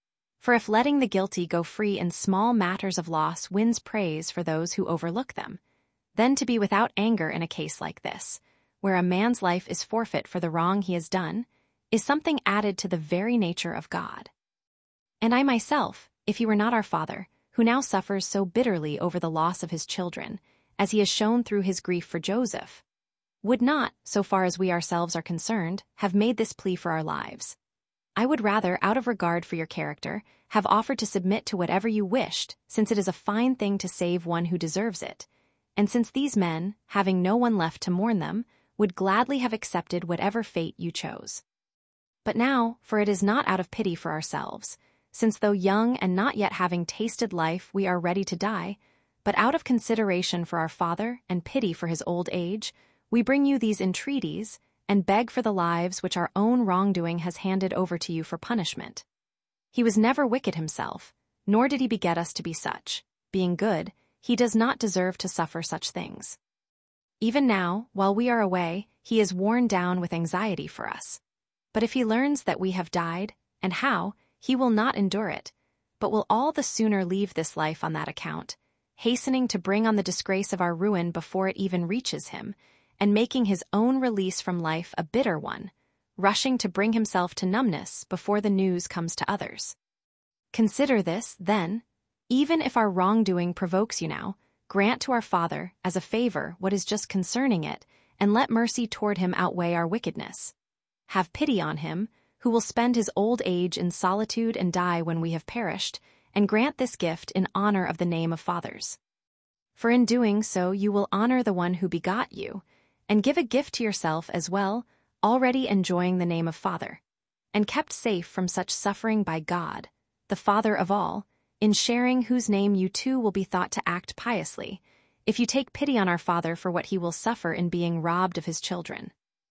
For if letting the guilty go free in small matters of loss wins praise for those who overlook them, then to be without anger in a case like this, where a man's life is forfeit for the wrong he has done, is something added to the very nature of God. And I myself, if he were not our Father, who now suffers so bitterly over the loss of his children, as he has shown through his grief for Joseph, would not, so far as we ourselves are concerned, have made this plea for our lives. I would rather, out of regard for your character, have offered to submit to whatever you wished, since it is a fine thing to save one who deserves it, and since these men, having no one left to mourn them, would gladly have accepted whatever fate you chose. But now, for it is not out of pity for ourselves, since though young and not yet having tasted life we are ready to die, but out of consideration for our father and pity for his old age, we bring you these entreaties and beg for the lives which our own wrongdoing has handed over to you for punishment. He was never wicked himself, nor did he beget us to be such. Being good, he does not deserve to suffer such things. Even now, while we are away, he is worn down with anxiety for us. But if he learns that we have died, and how, he will not endure it, but will all the sooner leave this life on that account, hastening to bring on the disgrace of our ruin before it even reaches him, and making his own release from life a bitter one, rushing to bring himself to numbness before the news comes to others. Consider this, then, even if our wrongdoing provokes you now, grant to our Father, as a favor, what is just concerning it, and let mercy toward him outweigh our wickedness. Have pity on him, who will spend his old age in solitude and die when we have perished, and grant this gift in honor of the name of fathers. For in doing so you will honor the one who begot you, and give a gift to yourself as well, already enjoying the name of Father, and kept safe from such suffering by God, the Father of all, in sharing whose name you too will be thought to act piously, if you take pity on our Father for what he will suffer in being robbed of his children.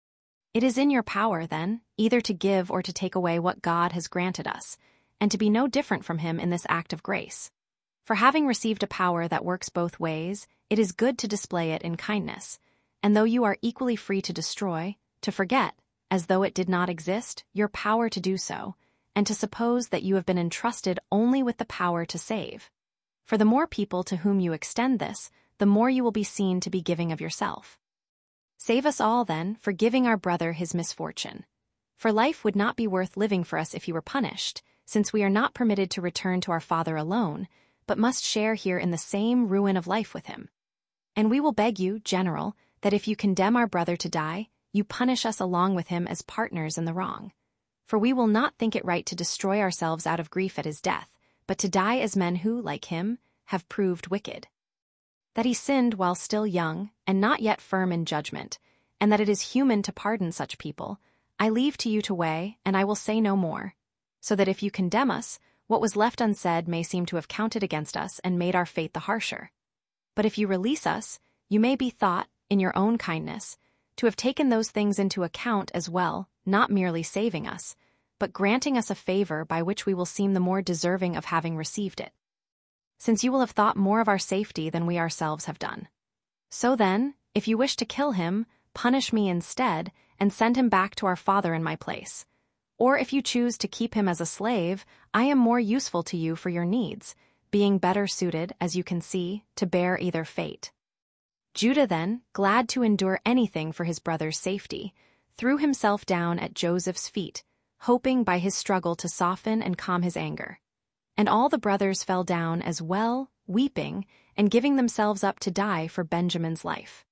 It is in your power, then, either to give or to take away what God has granted us, and to be no different from him in this act of grace. For having received a power that works both ways, it is good to display it in kindness, and though you are equally free to destroy, to forget, as though it did not exist, your power to do so, and to suppose that you have been entrusted only with the power to save. For the more people to whom you extend this, the more you will be seen to be giving of yourself. Save us all, then, for giving our brother his misfortune. For life would not be worth living for us if he were punished, since we are not permitted to return to our Father alone, but must share here in the same ruin of life with him. And we will beg you, General, that if you condemn our brother to die, you punish us along with him as partners in the wrong. For we will not think it right to destroy ourselves out of grief at his death, but to die as men who, like him, have proved wicked. That he sinned while still young, and not yet firm in judgment, and that it is human to pardon such people, I leave to you to weigh, and I will say no more, so that if you condemn us, what was left unsaid may seem to have counted against us and made our fate the harsher. But if you release us, you may be thought, in your own kindness, to have taken those things into account as well, not merely saving us, but granting us a favor by which we will seem the more deserving of having received it, since you will have thought more of our safety than we ourselves have done. So then, if you wish to kill him, punish me instead, and send him back to our Father in my place. Or if you choose to keep him as a slave, I am more useful to you for your needs, being better suited, as you can see, to bear either fate. Judah then, glad to endure anything for his brother's safety, threw himself down at Joseph's feet, hoping by his struggle to soften and calm his anger. And all the brothers fell down as well, weeping, and giving themselves up to die for Benjamin's life.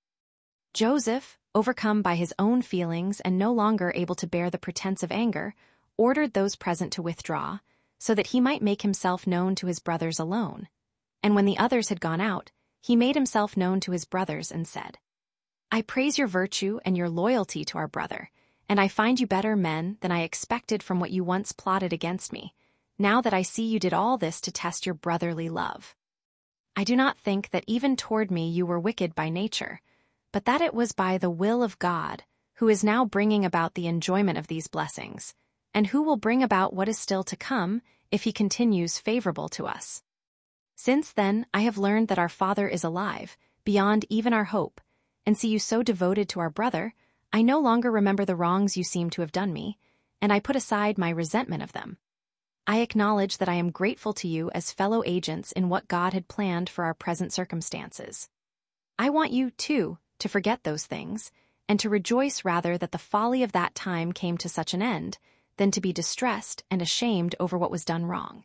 Joseph, overcome by his own feelings and no longer able to bear the pretense of anger, ordered those present to withdraw, so that he might make himself known to his brothers alone. And when the others had gone out, he made himself known to his brothers and said, I praise your virtue and your loyalty to our brother, and I find you better men than I expected from what you once plotted against me, now that I see you did all this to test your brotherly love. I do not think that even toward me you were wicked by nature, but that it was by the will of God, who is now bringing about the enjoyment of these blessings, and who will bring about what is still to come if he continues favorable to us. Since then I have learned that our Father is alive, beyond even our hope, and see you so devoted to our brother, I no longer remember the wrongs you seem to have done me, and I put aside my resentment of them. I acknowledge that I am grateful to you as fellow agents in what God had planned for our present circumstances. I want you, too, to forget those things, and to rejoice rather that the folly of that time came to such an end, than to be distressed and ashamed over what was done wrong.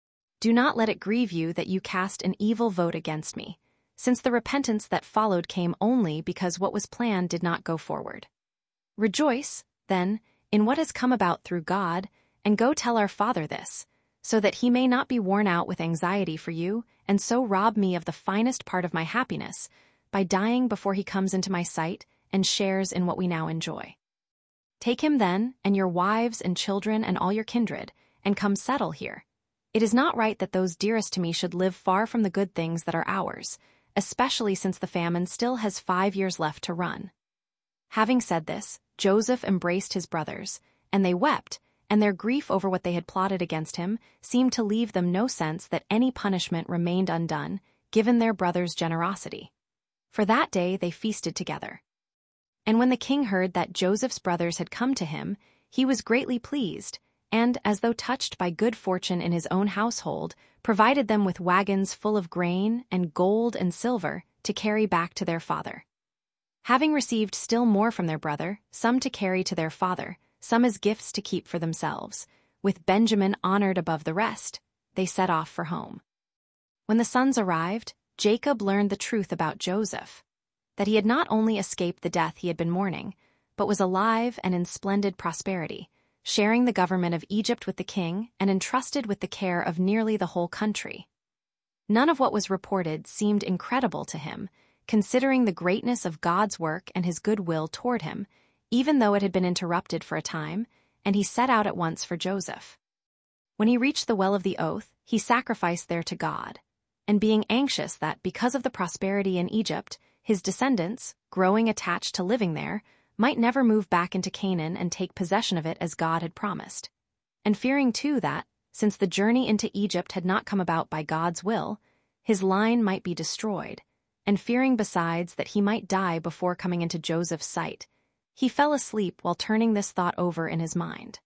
Do not let it grieve you that you cast an evil vote against me, since the repentance that followed came only because what was planned did not go forward. Rejoice, then, in what has come about through God, and go tell our Father this, so that he may not be worn out with anxiety for you, and so rob me of the finest part of my happiness, by dying before he comes into my sight and shares in what we now enjoy. Take him then, and your wives and children and all your kindred, and come settle here. It is not right that those dearest to me should live far from the good things that are ours, especially since the famine still has five years left to run. Having said this, Joseph embraced his brothers, and they wept, and their grief over what they had plotted against him seemed to leave them no sense that any punishment remained undone, given their brother's generosity. For that day they feasted together. And when the king heard that Joseph's brothers had come to him, he was greatly pleased, and, as though touched by good fortune in his own household, provided them with wagons full of grain and gold and silver to carry back to their father. Having received still more from their brother, some to carry to their father, some as gifts to keep for themselves, with Benjamin honored above the rest, they set off for home. When the sons arrived, Jacob learned the truth about Joseph, that he had not only escaped the death he had been mourning, but was alive and in splendid prosperity, sharing the government of Egypt with the king and entrusted with the care of nearly the whole country. None of what was reported seemed incredible to him, considering the greatness of God's work and his goodwill toward him, even though it had been interrupted for a time, and he set out at once for Joseph. When he reached the well of the oath, he sacrificed there to God, and being anxious that, because of the prosperity in Egypt, his descendants, growing attached to living there, might never move back into Canaan and take possession of it as God had promised. And fearing too that, since the journey into Egypt had not come about by God's will, his line might be destroyed, and fearing besides that he might die before coming into Joseph's sight, he fell asleep while turning this thought over in his mind.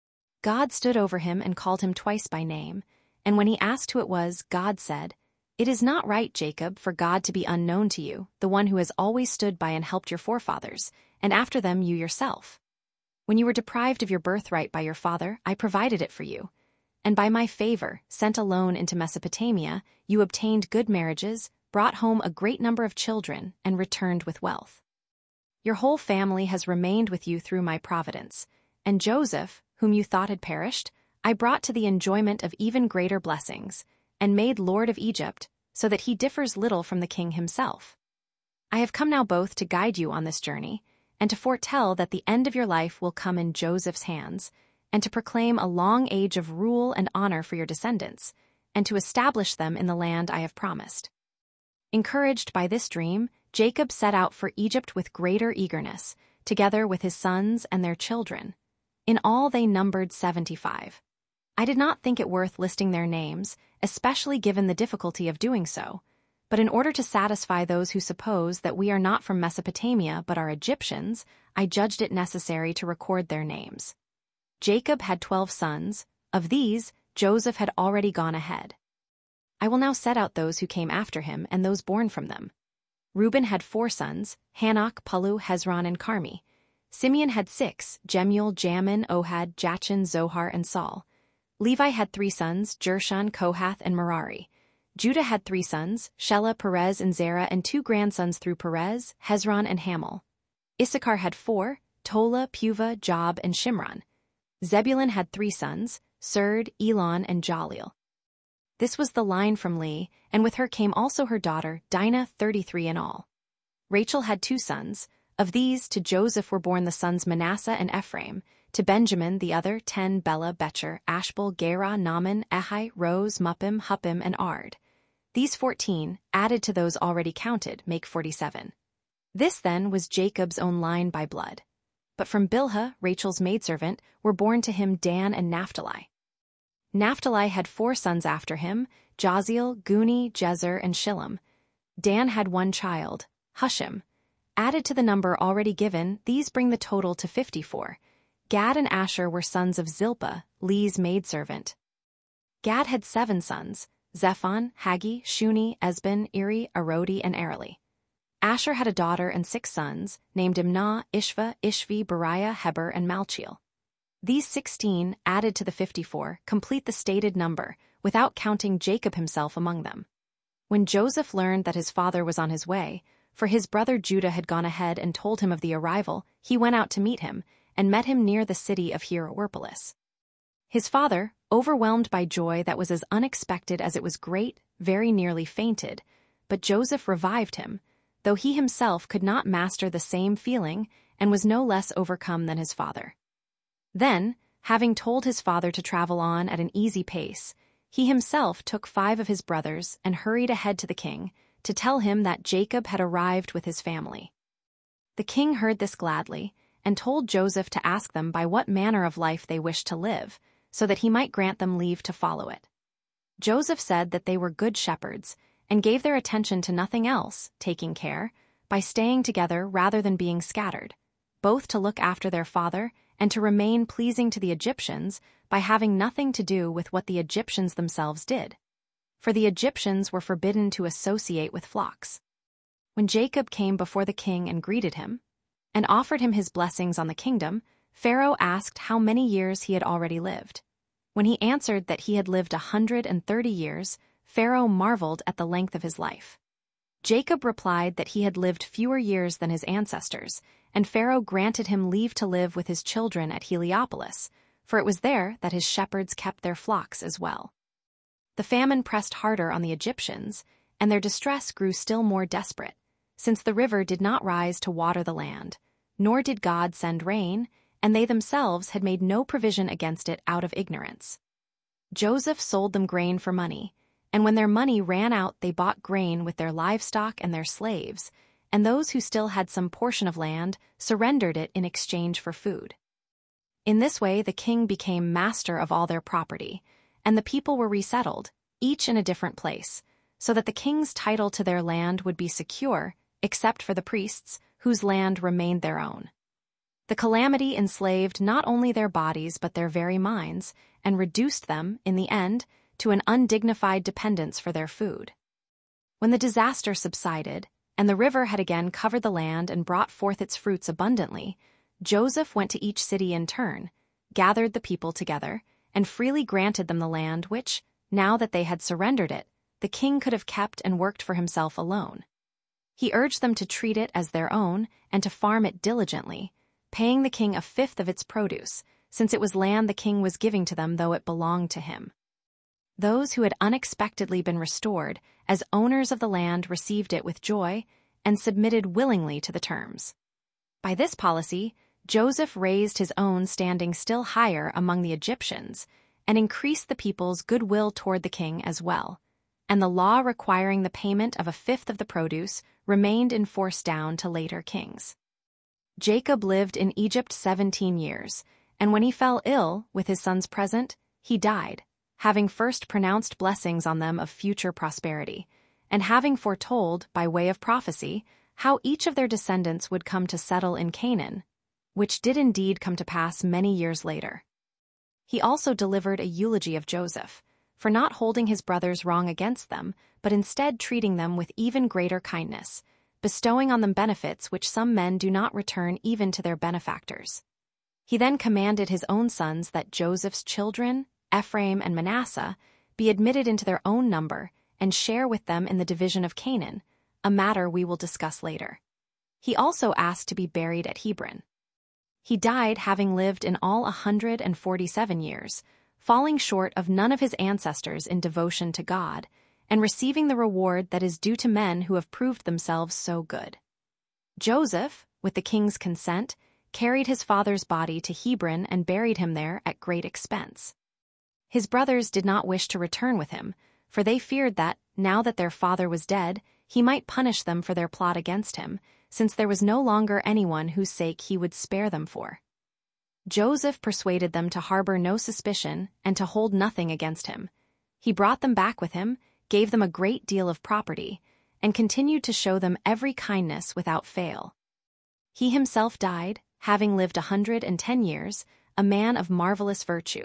God stood over him and called him twice by name, and when he asked who it was, God said, "It is not right, Jacob, for God to be unknown to you, the one who has always stood by and helped your forefathers, and after them you yourself. When you were deprived of your birthright by your father, I provided it for you, and by my favor, sent alone into Mesopotamia, you obtained good marriages, brought home a great number of children, and returned with wealth. Your whole family has remained with you through my providence, and Joseph, whom you thought had perished, I brought to the enjoyment of even greater blessings, and made Lord of Egypt, so that he differs little from the king himself. I have come now both to guide you on this journey, and to foretell that the end of your life will come in Joseph's hands, and to proclaim a long age of rule and honor for your descendants, and to establish them in the land I have promised." Encouraged by this dream, Jacob set out for Egypt with greater eagerness, together with his sons and their children. In all they numbered seventy-five. I did not think it worth listing their names, especially given the difficulty of doing so, but in order to satisfy those who suppose that we are not from Mesopotamia but are Egyptians, I judged it necessary to record their names. Jacob had twelve sons. Of these, Joseph had already gone ahead. I will now set out those who came after him and those born from them. Reuben had four sons, Hanok, Palu, Hezron, and Carmi. Simeon had six, Jemuel, Jamin, Ohad, Jachin, Zohar, and Saul. Levi had three sons, Jershon, Kohath, and Merari. Judah had three sons, Shelah, Perez, and Zerah, and two grandsons through Perez, Hezron, and Hamel. Issachar had four, Tola, Puvah, Job, and Shimron. Zebulun had three sons, Serd, Elon, and Jaleel. This was the line from Lee, and with her came also her daughter, Dinah, thirty-three in all. Rachel had two sons. Of these, to Joseph were born the sons Manasseh and Ephraim, to Benjamin the other ten, Bela, Becher, Ashbel, Gera, Naaman, Ehi, Rose, Muppim, Huppim, and Ard. These fourteen, added to those already counted, make forty-seven. This, then, was Jacob's own line by blood. But from Bilhah, Rachel's maidservant, were born to him Dan and Naphtali. Naphtali had four sons after him, Jaziel, Guni, Jezer, and Shillem. Dan had one child, Hushim. Added to the number already given, these bring the total to fifty-four. Gad and Asher were sons of Zilpah, Lee's maidservant. Gad had seven sons: Zephon, Haggi, Shuni, Esbon, Eri, Arodi, and Areli. Asher had a daughter and six sons, named Imnah, Ishva, Ishvi, Beriah, Heber, and Malchiel. These sixteen, added to the fifty-four, complete the stated number, without counting Jacob himself among them. When Joseph learned that his father was on his way, for his brother Judah had gone ahead and told him of the arrival, he went out to meet him, and met him near the city of Hierapolis. His father, overwhelmed by joy that was as unexpected as it was great, very nearly fainted, but Joseph revived him, though he himself could not master the same feeling and was no less overcome than his father. Then, having told his father to travel on at an easy pace, he himself took five of his brothers and hurried ahead to the king to tell him that Jacob had arrived with his family. The king heard this gladly and told Joseph to ask them by what manner of life they wished to live, so that he might grant them leave to follow it. Joseph said that they were good shepherds and gave their attention to nothing else, taking care, by staying together rather than being scattered, both to look after their father and to remain pleasing to the Egyptians by having nothing to do with what the Egyptians themselves did. For the Egyptians were forbidden to associate with flocks. When Jacob came before the king and greeted him, and offered him his blessings on the kingdom, Pharaoh asked how many years he had already lived. When he answered that he had lived a hundred and thirty years, Pharaoh marveled at the length of his life. Jacob replied that he had lived fewer years than his ancestors, and Pharaoh granted him leave to live with his children at Heliopolis, for it was there that his shepherds kept their flocks as well. The famine pressed harder on the Egyptians, and their distress grew still more desperate, since the river did not rise to water the land, nor did God send rain, and they themselves had made no provision against it out of ignorance. Joseph sold them grain for money, and when their money ran out they bought grain with their livestock and their slaves, and those who still had some portion of land surrendered it in exchange for food. In this way the king became master of all their property, and the people were resettled, each in a different place, so that the king's title to their land would be secure, except for the priests, whose land remained their own. The calamity enslaved not only their bodies but their very minds, and reduced them, in the end, to an undignified dependence for their food. When the disaster subsided, and the river had again covered the land and brought forth its fruits abundantly, Joseph went to each city in turn, gathered the people together, and freely granted them the land which, now that they had surrendered it, the king could have kept and worked for himself alone. He urged them to treat it as their own and to farm it diligently, paying the king a fifth of its produce, since it was land the king was giving to them though it belonged to him. Those who had unexpectedly been restored as owners of the land received it with joy and submitted willingly to the terms. By this policy, Joseph raised his own standing still higher among the Egyptians and increased the people's goodwill toward the king as well, and the law requiring the payment of a fifth of the produce remained in force down to later kings. Jacob lived in Egypt seventeen years, and when he fell ill with his sons present, he died, having first pronounced blessings on them of future prosperity, and having foretold, by way of prophecy, how each of their descendants would come to settle in Canaan, which did indeed come to pass many years later. He also delivered a eulogy of Joseph, for not holding his brothers wrong against them, but instead treating them with even greater kindness, bestowing on them benefits which some men do not return even to their benefactors. He then commanded his own sons that Joseph's children, Ephraim and Manasseh, be admitted into their own number and share with them in the division of Canaan, a matter we will discuss later. He also asked to be buried at Hebron. He died having lived in all a hundred and forty-seven years, falling short of none of his ancestors in devotion to God, and receiving the reward that is due to men who have proved themselves so good. Joseph, with the king's consent, carried his father's body to Hebron and buried him there at great expense. His brothers did not wish to return with him, for they feared that, now that their father was dead, he might punish them for their plot against him, since there was no longer anyone whose sake he would spare them for. Joseph persuaded them to harbor no suspicion and to hold nothing against him. He brought them back with him, gave them a great deal of property, and continued to show them every kindness without fail. He himself died, having lived a hundred and ten years, a man of marvelous virtue,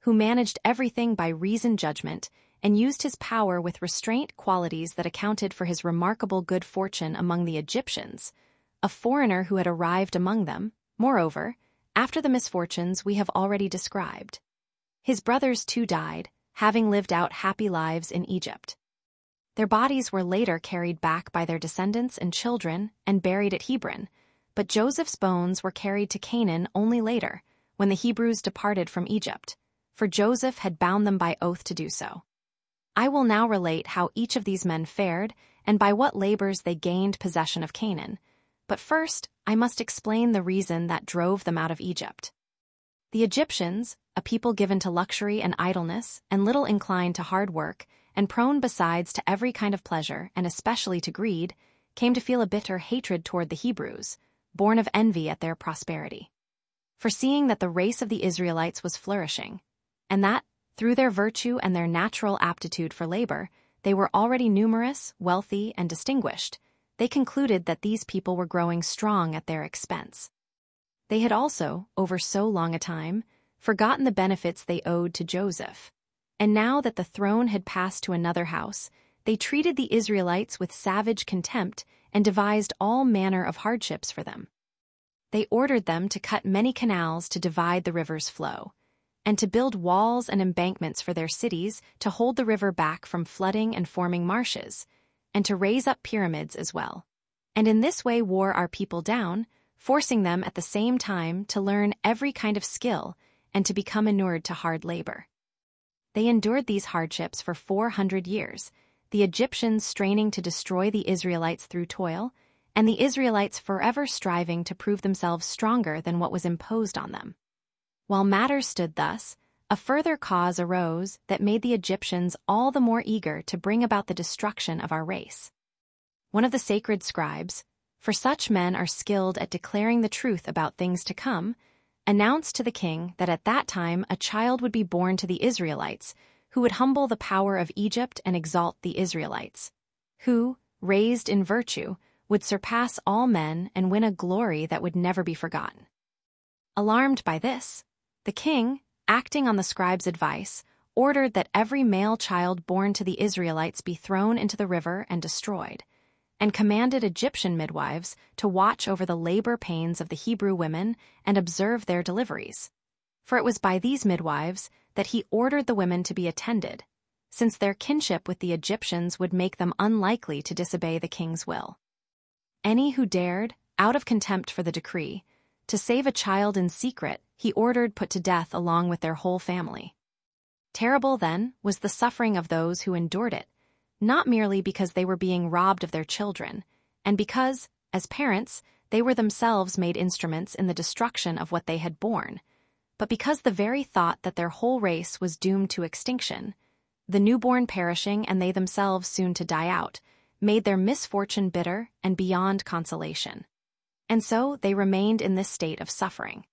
who managed everything by reasoned judgment and used his power with restraint, qualities that accounted for his remarkable good fortune among the Egyptians, a foreigner who had arrived among them, moreover, after the misfortunes we have already described. His brothers too died, having lived out happy lives in Egypt. Their bodies were later carried back by their descendants and children and buried at Hebron, but Joseph's bones were carried to Canaan only later, when the Hebrews departed from Egypt, for Joseph had bound them by oath to do so. I will now relate how each of these men fared and by what labors they gained possession of Canaan, but first I must explain the reason that drove them out of Egypt. The Egyptians, a people given to luxury and idleness and little inclined to hard work, and prone besides to every kind of pleasure and especially to greed, came to feel a bitter hatred toward the Hebrews, born of envy at their prosperity. Foreseeing that the race of the Israelites was flourishing, and that, through their virtue and their natural aptitude for labor, they were already numerous, wealthy, and distinguished, they concluded that these people were growing strong at their expense. They had also, over so long a time, forgotten the benefits they owed to Joseph, and now that the throne had passed to another house, they treated the Israelites with savage contempt and devised all manner of hardships for them. They ordered them to cut many canals to divide the river's flow, and to build walls and embankments for their cities to hold the river back from flooding and forming marshes, and to raise up pyramids as well. And in this way wore our people down, forcing them at the same time to learn every kind of skill and to become inured to hard labor. They endured these hardships for four hundred years, the Egyptians straining to destroy the Israelites through toil, and the Israelites forever striving to prove themselves stronger than what was imposed on them. While matters stood thus, a further cause arose that made the Egyptians all the more eager to bring about the destruction of our race. One of the sacred scribes, for such men are skilled at declaring the truth about things to come, announced to the king that at that time a child would be born to the Israelites, who would humble the power of Egypt and exalt the Israelites, who, raised in virtue, would surpass all men and win a glory that would never be forgotten. Alarmed by this, the king, acting on the scribe's advice, ordered that every male child born to the Israelites be thrown into the river and destroyed, and commanded Egyptian midwives to watch over the labor pains of the Hebrew women and observe their deliveries. For it was by these midwives that he ordered the women to be attended, since their kinship with the Egyptians would make them unlikely to disobey the king's will. Any who dared, out of contempt for the decree, to save a child in secret, he ordered put to death along with their whole family. Terrible, then, was the suffering of those who endured it, not merely because they were being robbed of their children, and because, as parents, they were themselves made instruments in the destruction of what they had borne, but because the very thought that their whole race was doomed to extinction, the newborn perishing and they themselves soon to die out, made their misfortune bitter and beyond consolation. And so they remained in this state of suffering.